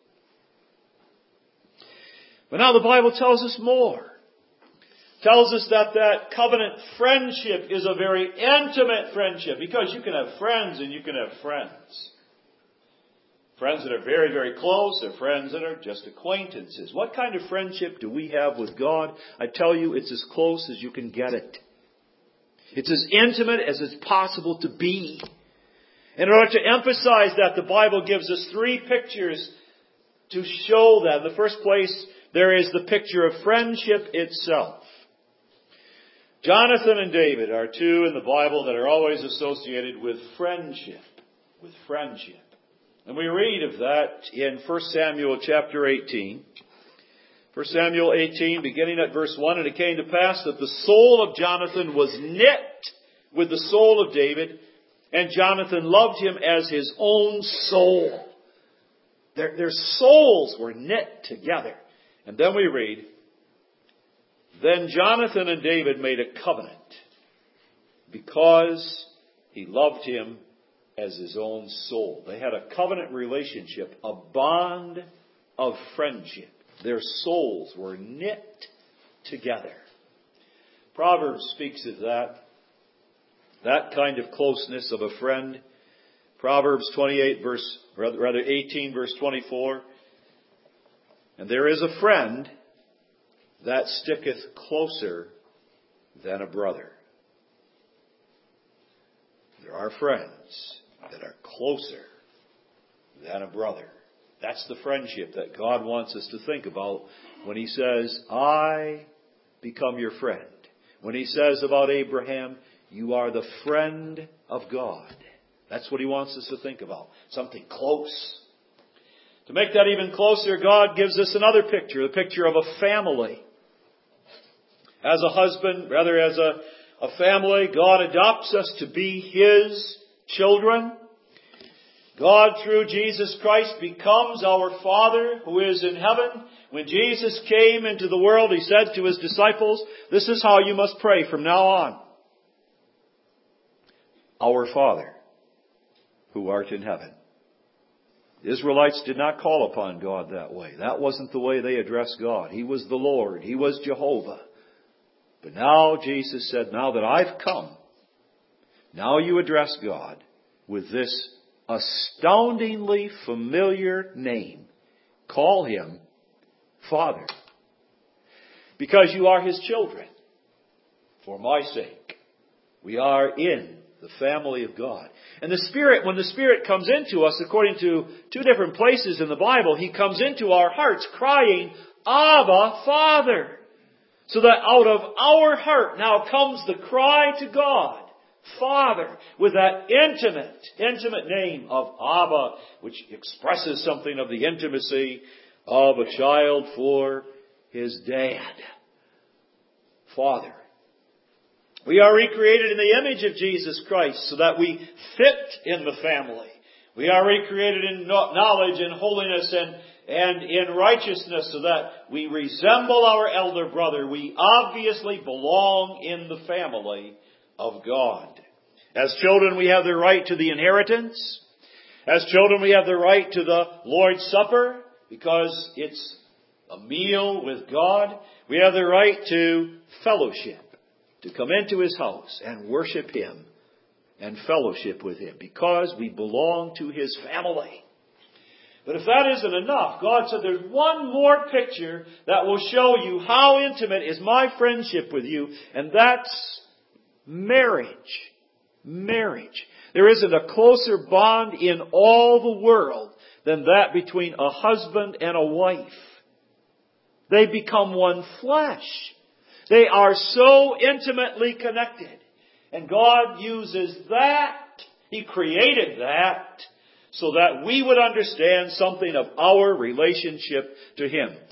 But now the Bible tells us more. Tells us that covenant friendship is a very intimate friendship. Because you can have friends and you can have friends. Friends that are very, very close, or friends that are just acquaintances. What kind of friendship do we have with God? I tell you, it's as close as you can get it. It's as intimate as it's possible to be. In order to emphasize that, the Bible gives us three pictures to show that. In the first place, there is the picture of friendship itself. Jonathan and David are two in the Bible that are always associated with friendship. With friendship. And we read of that in 1 Samuel chapter 18. 1 Samuel 18, beginning at verse 1, And it came to pass that the soul of Jonathan was knit with the soul of David, and Jonathan loved him as his own soul. Their souls were knit together. And then we read, Then Jonathan and David made a covenant, because he loved him as his own soul. They had a covenant relationship, a bond of friendship. Their souls were knit together. Proverbs speaks of that kind of closeness of a friend. Proverbs 18 verse 24. And there is a friend that sticketh closer than a brother. There are friends that are closer than a brother. That's the friendship that God wants us to think about when He says, I become your friend. When He says about Abraham, you are the friend of God. That's what He wants us to think about. Something close. To make that even closer, God gives us another picture, the picture of a family. As a husband, rather as a family, God adopts us to be His children. God, through Jesus Christ, becomes our Father who is in heaven. When Jesus came into the world, He said to His disciples, this is how you must pray from now on. Our Father, who art in heaven. The Israelites did not call upon God that way. That wasn't the way they addressed God. He was the Lord. He was Jehovah. But now Jesus said, now that I've come, now you address God with this astoundingly familiar name. Call Him Father. Because you are His children. For my sake. We are in the family of God. And the Spirit, when the Spirit comes into us, according to two different places in the Bible, He comes into our hearts crying, Abba, Father. So that out of our heart now comes the cry to God, Father, with that intimate name of Abba, which expresses something of the intimacy of a child for his dad. Father. We are recreated in the image of Jesus Christ so that we fit in the family. We are recreated in knowledge and holiness and in righteousness so that we resemble our elder brother. We obviously belong in the family of God. As children, we have the right to the inheritance. As children, we have the right to the Lord's Supper because it's a meal with God. We have the right to fellowship, to come into His house and worship Him and fellowship with Him because we belong to His family. But if that isn't enough, God said there's one more picture that will show you how intimate is my friendship with you, and that's marriage. Marriage. There isn't a closer bond in all the world than that between a husband and a wife. They become one flesh. They are so intimately connected. And God uses that. He created that so that we would understand something of our relationship to Him.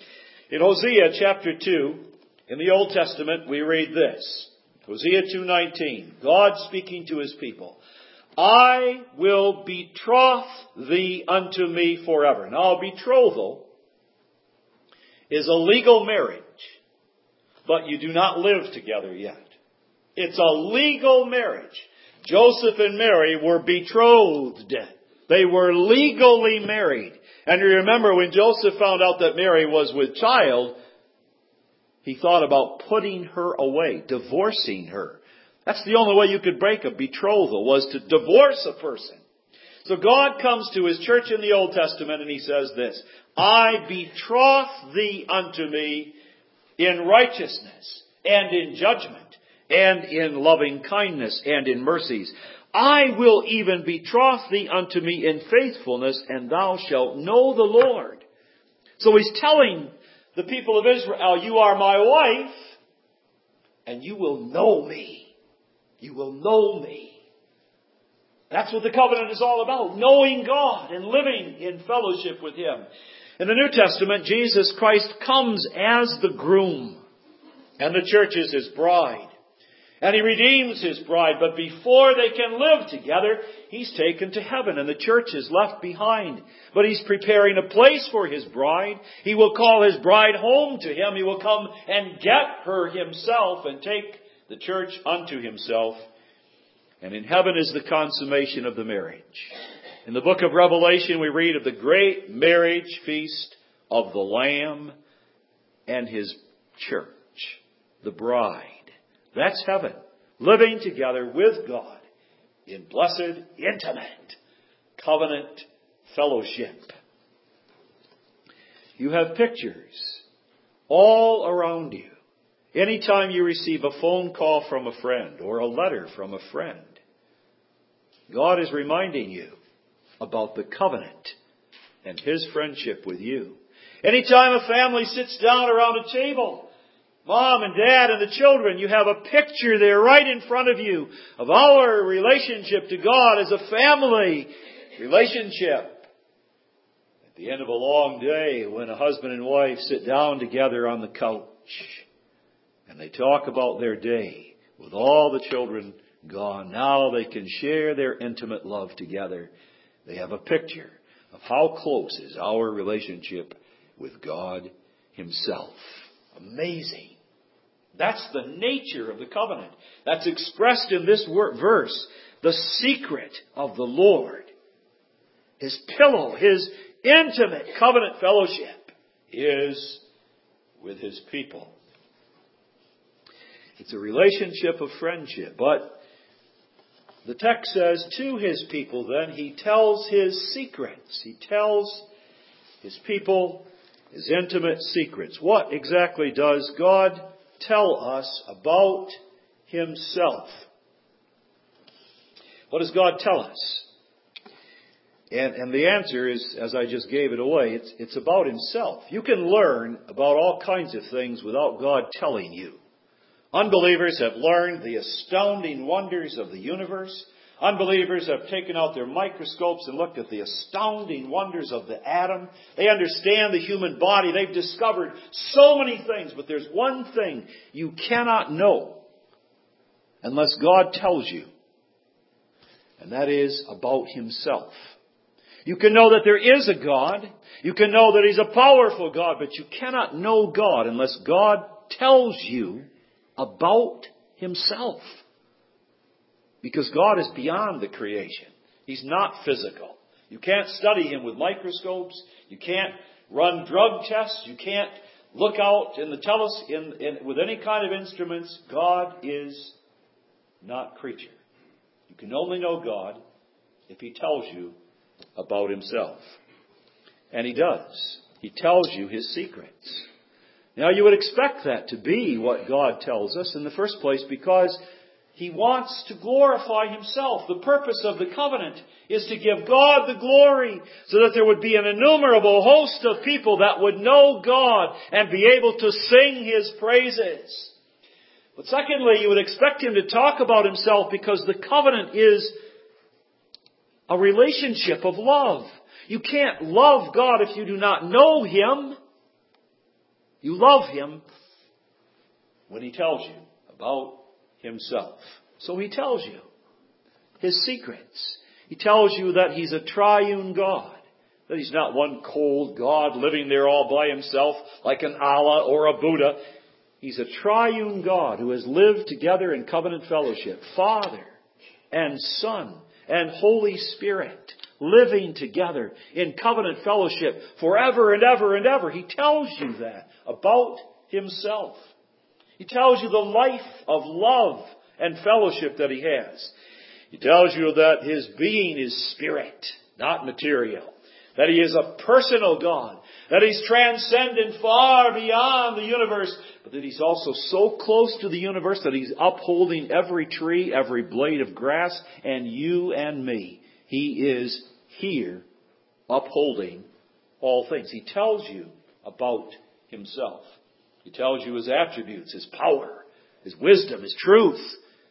In Hosea chapter 2, in the Old Testament, we read this. Hosea 2:19, God speaking to His people. I will betroth thee unto me forever. Now, a betrothal is a legal marriage, but you do not live together yet. It's a legal marriage. Joseph and Mary were betrothed. They were legally married. And you remember when Joseph found out that Mary was with child, he thought about putting her away, divorcing her. That's the only way you could break a betrothal, was to divorce a person. So God comes to His church in the Old Testament and He says this, I betroth thee unto me in righteousness and in judgment and in loving kindness and in mercies. I will even betroth thee unto me in faithfulness, and thou shalt know the Lord. So He's telling the people of Israel, you are my wife, and you will know me. You will know me. That's what the covenant is all about. Knowing God and living in fellowship with Him. In the New Testament, Jesus Christ comes as the groom. And the church is His bride. And He redeems His bride. But before they can live together, He's taken to heaven and the church is left behind. But He's preparing a place for His bride. He will call His bride home to Him. He will come and get her Himself and take the church unto Himself. And in heaven is the consummation of the marriage. In the book of Revelation, we read of the great marriage feast of the Lamb and His church, the bride. That's heaven, living together with God in blessed, intimate, covenant fellowship. You have pictures all around you. Anytime you receive a phone call from a friend or a letter from a friend, God is reminding you about the covenant and His friendship with you. Anytime a family sits down around a table, Mom and Dad and the children, you have a picture there right in front of you of our relationship to God as a family relationship. At the end of a long day, when a husband and wife sit down together on the couch and they talk about their day with all the children gone, now they can share their intimate love together. They have a picture of how close is our relationship with God Himself. Amazing. That's the nature of the covenant. That's expressed in this verse. The secret of the Lord, His pillow, His intimate covenant fellowship is with His people. It's a relationship of friendship. But the text says to His people then, He tells His secrets. He tells His people His intimate secrets. What exactly does God tell us about Himself? What does God tell us? And the answer is, as I just gave it away, it's about Himself. You can learn about all kinds of things without God telling you. Unbelievers have learned the astounding wonders of the universe. Unbelievers have taken out their microscopes and looked at the astounding wonders of the atom. They understand the human body. They've discovered so many things, but there's one thing you cannot know unless God tells you. And that is about Himself. You can know that there is a God. You can know that He's a powerful God, but you cannot know God unless God tells you about Himself. Because God is beyond the creation. He's not physical. You can't study Him with microscopes. You can't run drug tests. You can't look out in the with any kind of instruments. God is not creature. You can only know God if He tells you about Himself. And He does. He tells you His secrets. Now, you would expect that to be what God tells us in the first place because He wants to glorify Himself. The purpose of the covenant is to give God the glory so that there would be an innumerable host of people that would know God and be able to sing His praises. But secondly, you would expect Him to talk about Himself because the covenant is a relationship of love. You can't love God if you do not know Him. You love Him when He tells you about Himself. So He tells you His secrets. He tells you that He's a triune God. That He's not one cold God living there all by Himself like an Allah or a Buddha. He's a triune God who has lived together in covenant fellowship. Father and Son and Holy Spirit living together in covenant fellowship forever and ever and ever. He tells you that about Himself. He tells you the life of love and fellowship that He has. He tells you that His being is spirit, not material. That He is a personal God. That He's transcendent far beyond the universe. But that He's also so close to the universe that He's upholding every tree, every blade of grass, and you and me. He is here upholding all things. He tells you about Himself. He tells you His attributes, His power, His wisdom, His truth.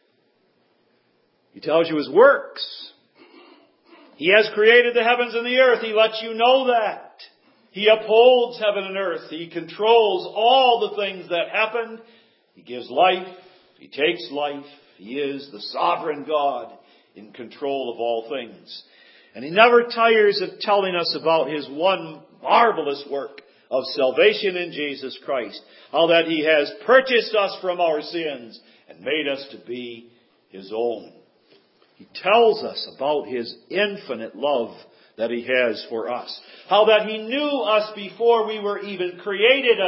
He tells you His works. He has created the heavens and the earth. He lets you know that. He upholds heaven and earth. He controls all the things that happen. He gives life. He takes life. He is the sovereign God in control of all things. And He never tires of telling us about His one marvelous work of salvation in Jesus Christ. How that He has purchased us from our sins and made us to be His own. He tells us about His infinite love that He has for us. How that He knew us before we were even created.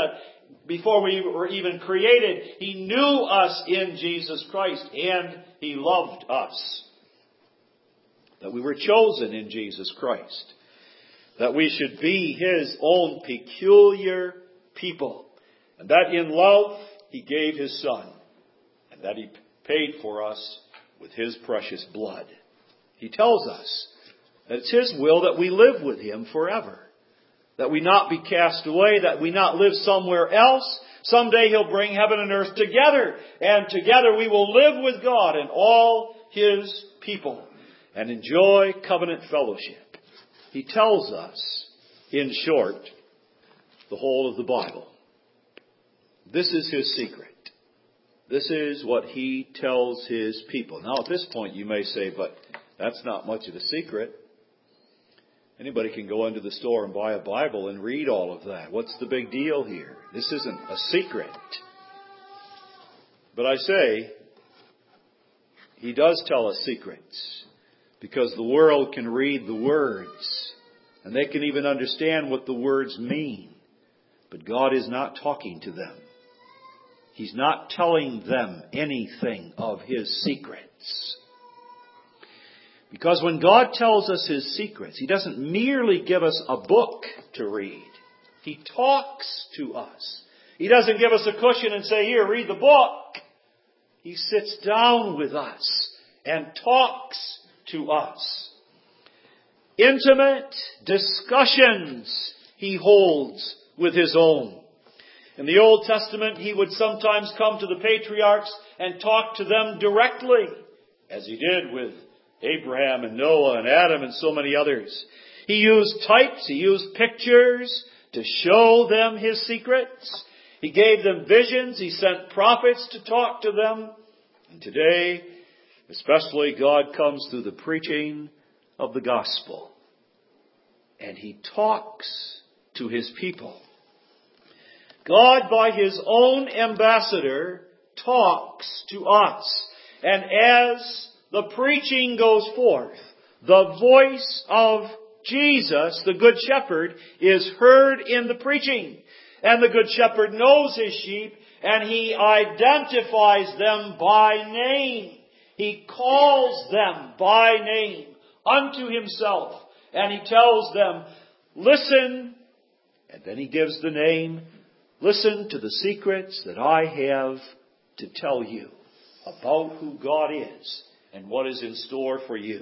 He knew us in Jesus Christ, and He loved us. That we were chosen in Jesus Christ. That we should be His own peculiar people. And that in love He gave His Son. And that He paid for us with His precious blood. He tells us that it's His will that we live with Him forever. That we not be cast away, that we not live somewhere else. Someday He'll bring heaven and earth together, and together we will live with God and all His people and enjoy covenant fellowship. He tells us, in short, the whole of the Bible. This is His secret. This is what He tells His people. Now at this point you may say, but that's not much of a secret. Anybody can go into the store and buy a Bible and read all of that. What's the big deal here? This isn't a secret. But I say, He does tell us secrets. Because the world can read the words. And they can even understand what the words mean. But God is not talking to them. He's not telling them anything of His secrets. Because when God tells us His secrets, He doesn't merely give us a book to read. He talks to us. He doesn't give us a cushion and say, here, read the book. He sits down with us and talks to us. Intimate discussions He holds with His own. In the Old Testament, He would sometimes come to the patriarchs and talk to them directly, as He did with Abraham and Noah and Adam and so many others. He used types, He used pictures to show them His secrets. He gave them visions. He sent prophets to talk to them. And today, especially, God comes through the preaching of the gospel. And He talks to His people. God, by His own ambassador, talks to us. And as the preaching goes forth, the voice of Jesus, the Good Shepherd, is heard in the preaching. And the Good Shepherd knows His sheep, and He identifies them by name. He calls them by name unto Himself. And He tells them, listen, and then He gives the name, listen to the secrets that I have to tell you about who God is and what is in store for you.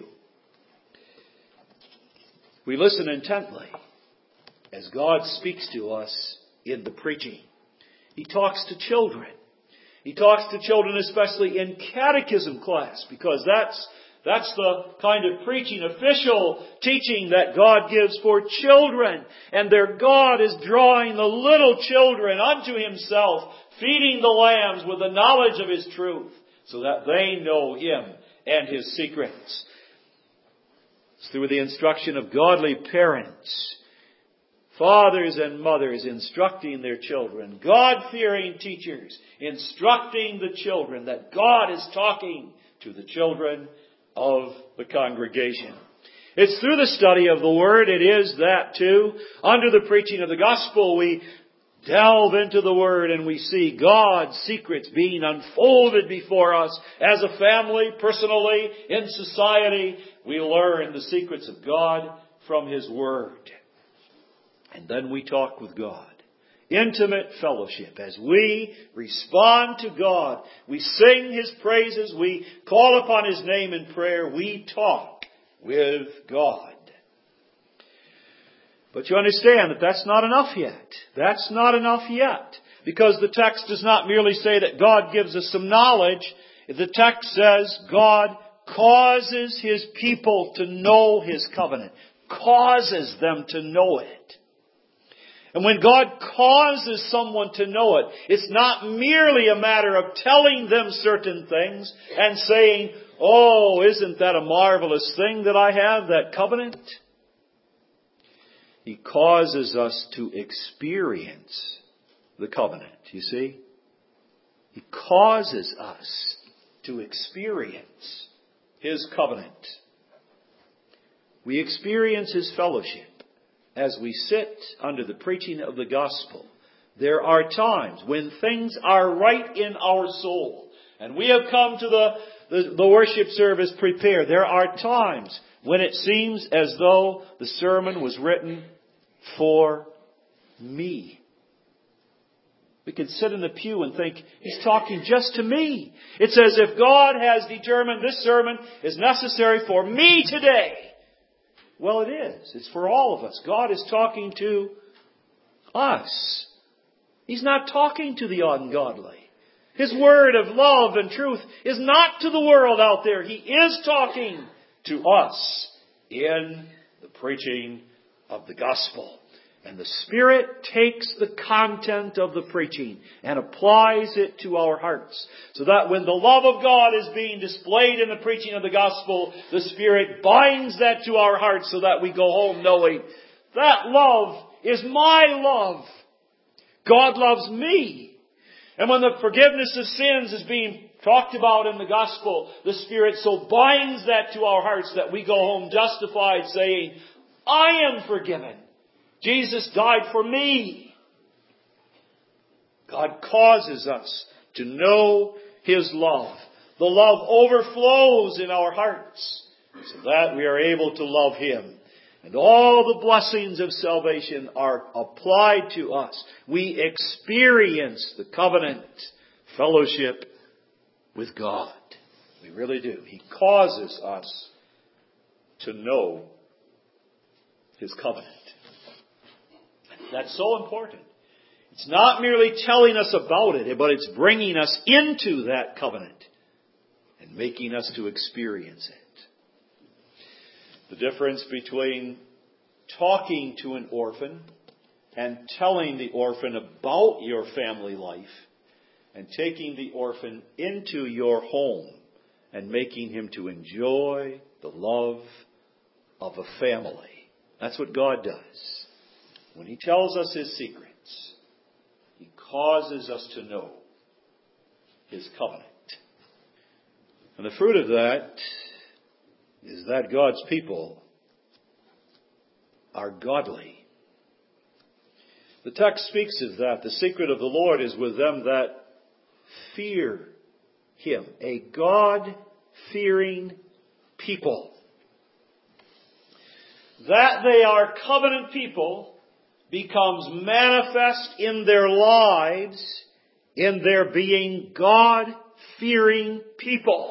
We listen intently as God speaks to us in the preaching. He talks to children. He talks to children especially in catechism class, because That's the kind of preaching, official teaching that God gives for children. And their God is drawing the little children unto Himself, feeding the lambs with the knowledge of His truth, so that they know Him and His secrets. It's through the instruction of godly parents, fathers and mothers instructing their children, God-fearing teachers instructing the children, that God is talking to the children of the congregation. It's through the study of the Word, it is that too. Under the preaching of the gospel, we delve into the Word and we see God's secrets being unfolded before us as a family, personally, in society. We learn the secrets of God from His Word. And then we talk with God. Intimate fellowship. As we respond to God, we sing His praises, we call upon His name in prayer, we talk with God. But you understand that that's not enough yet. That's not enough yet. Because the text does not merely say that God gives us some knowledge. The text says God causes His people to know His covenant. Causes them to know it. And when God causes someone to know it, it's not merely a matter of telling them certain things and saying, "Oh, isn't that a marvelous thing that I have, that covenant?" He causes us to experience the covenant, you see. He causes us to experience His covenant. We experience His fellowship as we sit under the preaching of the gospel. There are times when things are right in our soul, and we have come to the worship service prepared. There are times when it seems as though the sermon was written for me. We can sit in the pew and think, He's talking just to me. It's as if God has determined this sermon is necessary for me today. Well, it is. It's for all of us. God is talking to us. He's not talking to the ungodly. His word of love and truth is not to the world out there. He is talking to us in the preaching of the gospel. And the Spirit takes the content of the preaching and applies it to our hearts. So that when the love of God is being displayed in the preaching of the gospel, the Spirit binds that to our hearts so that we go home knowing that love is my love. God loves me. And when the forgiveness of sins is being talked about in the gospel, the Spirit so binds that to our hearts that we go home justified, saying, I am forgiven. Jesus died for me. God causes us to know His love. The love overflows in our hearts so that we are able to love Him. And all the blessings of salvation are applied to us. We experience the covenant fellowship with God. We really do. He causes us to know His covenant. That's so important. It's not merely telling us about it, but it's bringing us into that covenant and making us to experience it. The difference between talking to an orphan and telling the orphan about your family life and taking the orphan into your home and making him to enjoy the love of a family. That's what God does. When He tells us His secrets, He causes us to know His covenant. And the fruit of that is that God's people are godly. The text speaks of that. The secret of the Lord is with them that fear Him. A God-fearing people. That they are covenant people becomes manifest in their lives, in their being God-fearing people.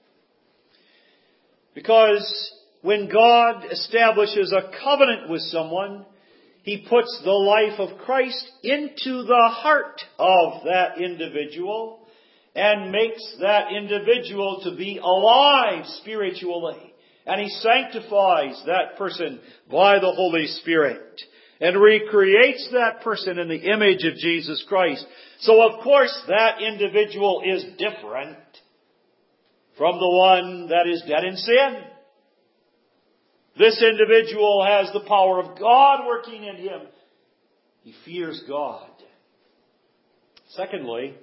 Because when God establishes a covenant with someone, He puts the life of Christ into the heart of that individual. and makes that individual to be alive spiritually. And He sanctifies that person by the Holy Spirit and recreates that person in the image of Jesus Christ. So of course that individual is different from the one that is dead in sin. This individual has the power of God working in him. He fears God. Secondly,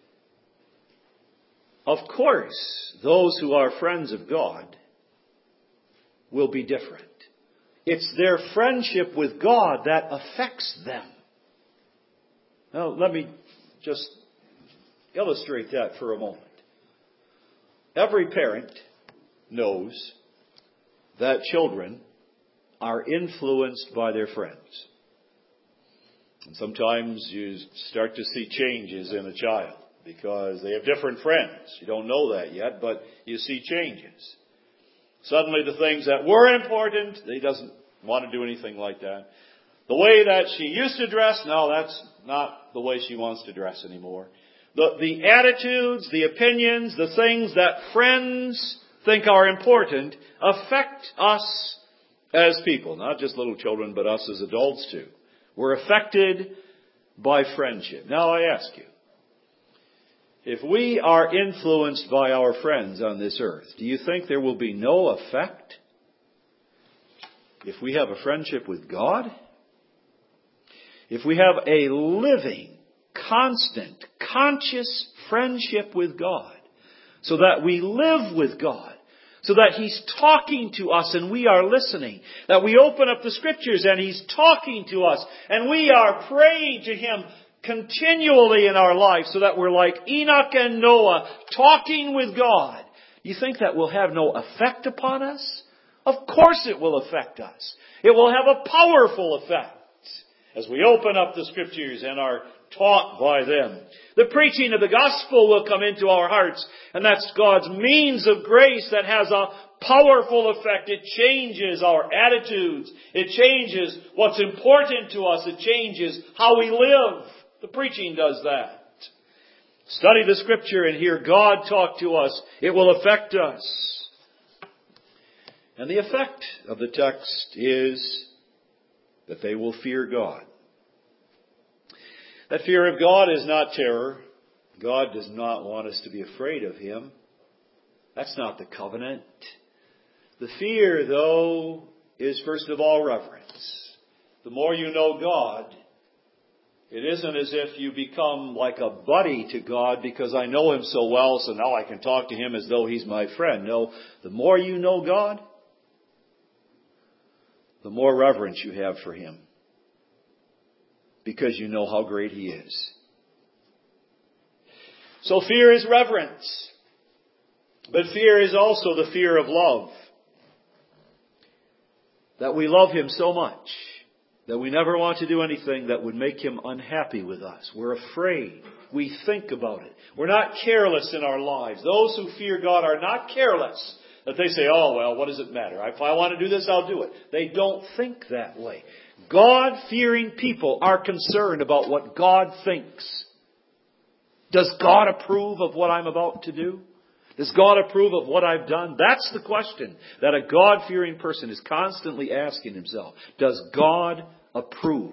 of course, those who are friends of God will be different. It's their friendship with God that affects them. Now, let me just illustrate that for a moment. Every parent knows that children are influenced by their friends. And sometimes you start to see changes in a child because they have different friends. You don't know that yet, but you see changes. Suddenly the things that were important, he doesn't want to do anything like that. The way that she used to dress, no, that's not the way she wants to dress anymore. The attitudes, the opinions, the things that friends think are important affect us as people. Not just little children, but us as adults too. We're affected by friendship. Now I ask you, if we are influenced by our friends on this earth, do you think there will be no effect if we have a friendship with God? If we have a living, constant, conscious friendship with God, so that we live with God, so that He's talking to us and we are listening, that we open up the Scriptures and He's talking to us and we are praying to Him continually in our life, so that we're like Enoch and Noah, talking with God. You think that will have no effect upon us? Of course it will affect us. It will have a powerful effect as we open up the Scriptures and are taught by them. The preaching of the gospel will come into our hearts, and that's God's means of grace that has a powerful effect. It changes our attitudes. It changes what's important to us. It changes how we live. The preaching does that. Study the Scripture and hear God talk to us. It will affect us. And the effect of the text is that they will fear God. That fear of God is not terror. God does not want us to be afraid of Him. That's not the covenant. The fear, though, is first of all reverence. The more you know God, it isn't as if you become like a buddy to God because I know Him so well, so now I can talk to Him as though He's my friend. No, the more you know God, the more reverence you have for Him, because you know how great He is. So fear is reverence. But fear is also the fear of love. That we love Him so much that we never want to do anything that would make Him unhappy with us. We're afraid. We think about it. We're not careless in our lives. Those who fear God are not careless. That they say, oh, well, what does it matter? If I want to do this, I'll do it. They don't think that way. God-fearing people are concerned about what God thinks. Does God approve of what I'm about to do? Does God approve of what I've done? That's the question that a God-fearing person is constantly asking himself. Does God approve?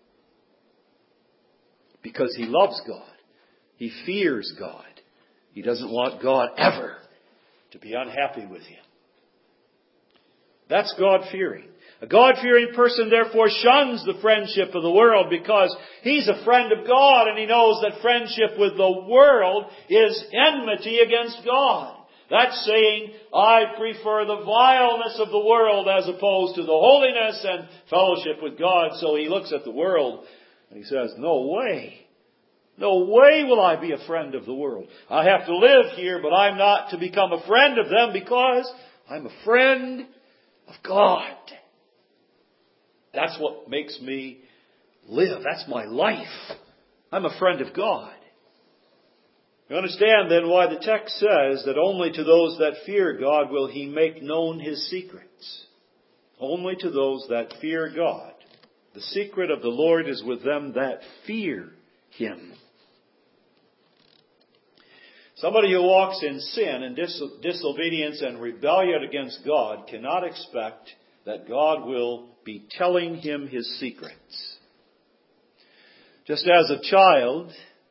Because he loves God. He fears God. He doesn't want God ever to be unhappy with him. That's God-fearing. A God-fearing person, therefore, shuns the friendship of the world because he's a friend of God and he knows that friendship with the world is enmity against God. That's saying, I prefer the vileness of the world as opposed to the holiness and fellowship with God. So he looks at the world and he says, no way. No way will I be a friend of the world. I have to live here, but I'm not to become a friend of them because I'm a friend of God. That's what makes me live. That's my life. I'm a friend of God. You understand then why the text says that only to those that fear God will He make known His secrets. Only to those that fear God. The secret of the Lord is with them that fear Him. Somebody who walks in sin and disobedience and rebellion against God cannot expect that God will be telling him his secrets. Just as a child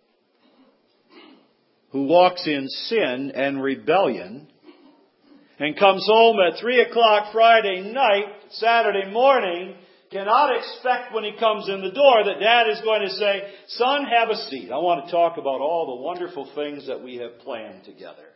who walks in sin and rebellion and comes home at 3 o'clock Friday night, Saturday morning, cannot expect when he comes in the door that Dad is going to say, "Son, have a seat. I want to talk about all the wonderful things that we have planned together."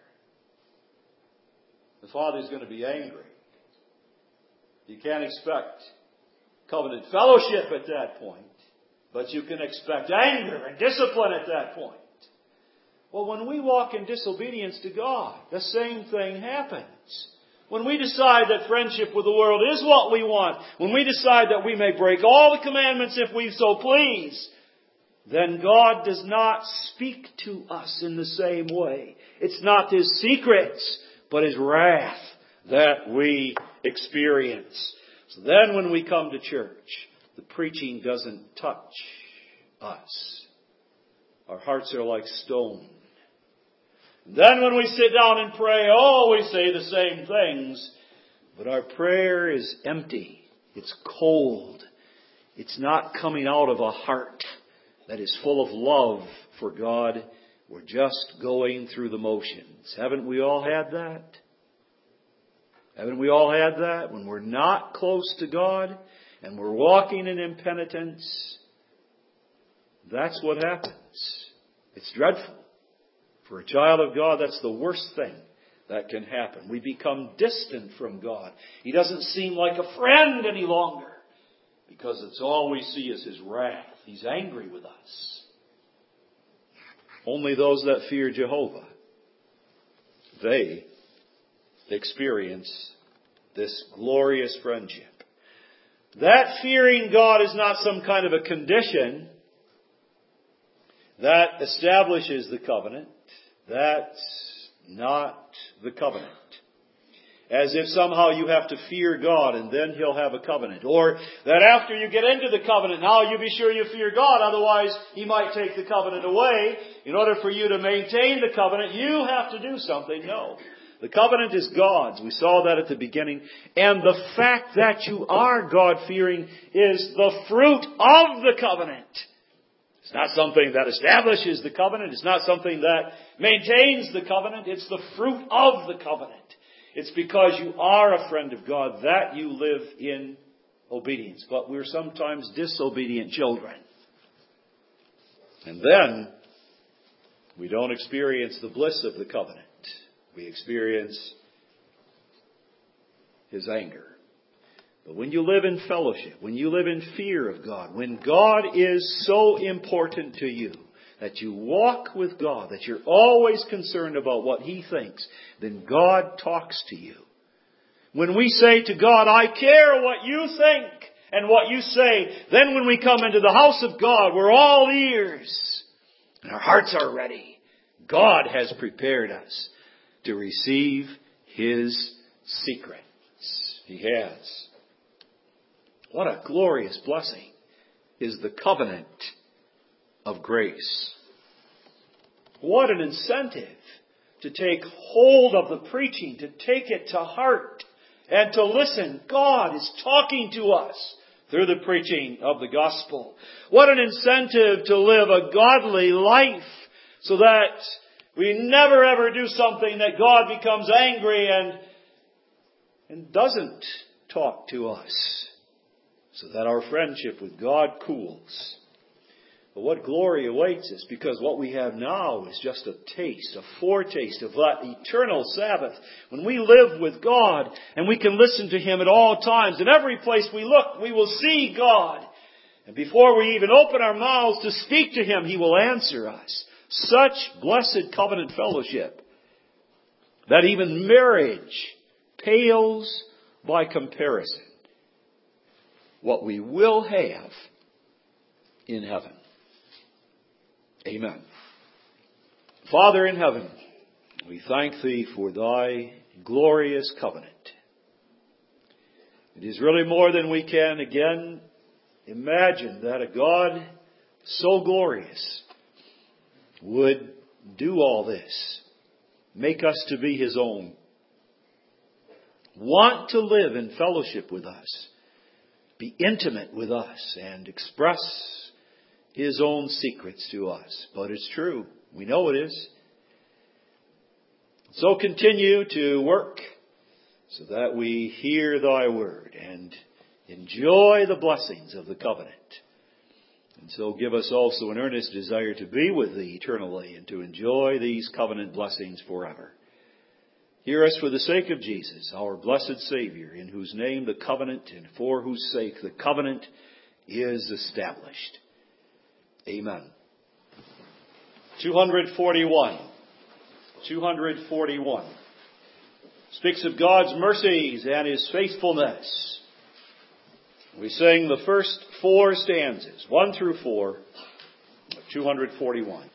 The father's going to be angry. You can't expect covenant fellowship at that point, but you can expect anger and discipline at that point. Well, when we walk in disobedience to God, the same thing happens. When we decide that friendship with the world is what we want, when we decide that we may break all the commandments if we so please, then God does not speak to us in the same way. It's not His secrets, but His wrath that we experience. So then when we come to church, the preaching doesn't touch us. Our hearts are like stone. Then when we sit down and pray, we say the same things, but our prayer is empty. It's cold. It's not coming out of a heart that is full of love for God. We're just going through the motions. Haven't we all had that? Haven't we all had that? When we're not close to God and we're walking in impenitence, that's what happens. It's dreadful. For a child of God, that's the worst thing that can happen. We become distant from God. He doesn't seem like a friend any longer because it's all we see is His wrath. He's angry with us. Only those that fear Jehovah, they experience this glorious friendship. That fearing God is not some kind of a condition that establishes the covenant. That's not the covenant. As if somehow you have to fear God and then He'll have a covenant. Or that after you get into the covenant, now you be sure you fear God, otherwise He might take the covenant away. In order for you to maintain the covenant, you have to do something. No. The covenant is God's. We saw that at the beginning. And the fact that you are God-fearing is the fruit of the covenant. It's not something that establishes the covenant. It's not something that maintains the covenant. It's the fruit of the covenant. It's because you are a friend of God that you live in obedience. But we're sometimes disobedient children. And then we don't experience the bliss of the covenant. We experience His anger. But when you live in fellowship, when you live in fear of God, when God is so important to you, that you walk with God, that you're always concerned about what He thinks, then God talks to you. When we say to God, "I care what you think and what you say," then when we come into the house of God, we're all ears and our hearts are ready. God has prepared us to receive His secrets. He has. What a glorious blessing is the covenant of grace. What an incentive to take hold of the preaching, to take it to heart, and to listen. God is talking to us through the preaching of the gospel. What an incentive to live a godly life so that we never ever do something that God becomes angry and doesn't talk to us, so that our friendship with God cools. But what glory awaits us, because what we have now is just a taste, a foretaste of that eternal Sabbath. When we live with God and we can listen to Him at all times, in every place we look, we will see God. And before we even open our mouths to speak to Him, He will answer us. Such blessed covenant fellowship that even marriage pales by comparison what we will have in heaven. Amen. Father in heaven, we thank Thee for Thy glorious covenant. It is really more than we can again imagine that a God so glorious would do all this. make us to be His own, want to live in fellowship with us, be intimate with us, and express His own secrets to us. But it's true. We know it is. So continue to work so that we hear Thy word and enjoy the blessings of the covenant. And so give us also an earnest desire to be with Thee eternally and to enjoy these covenant blessings forever. Hear us for the sake of Jesus, our blessed Savior, in whose name the covenant and for whose sake the covenant is established. Amen. 241. 241 speaks of God's mercies and His faithfulness. We sing the first 4 stanzas, 1 through 4, of 241.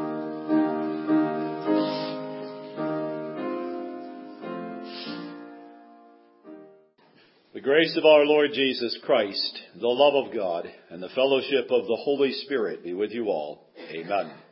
The grace of our Lord Jesus Christ, the love of God, and the fellowship of the Holy Spirit be with you all. Amen.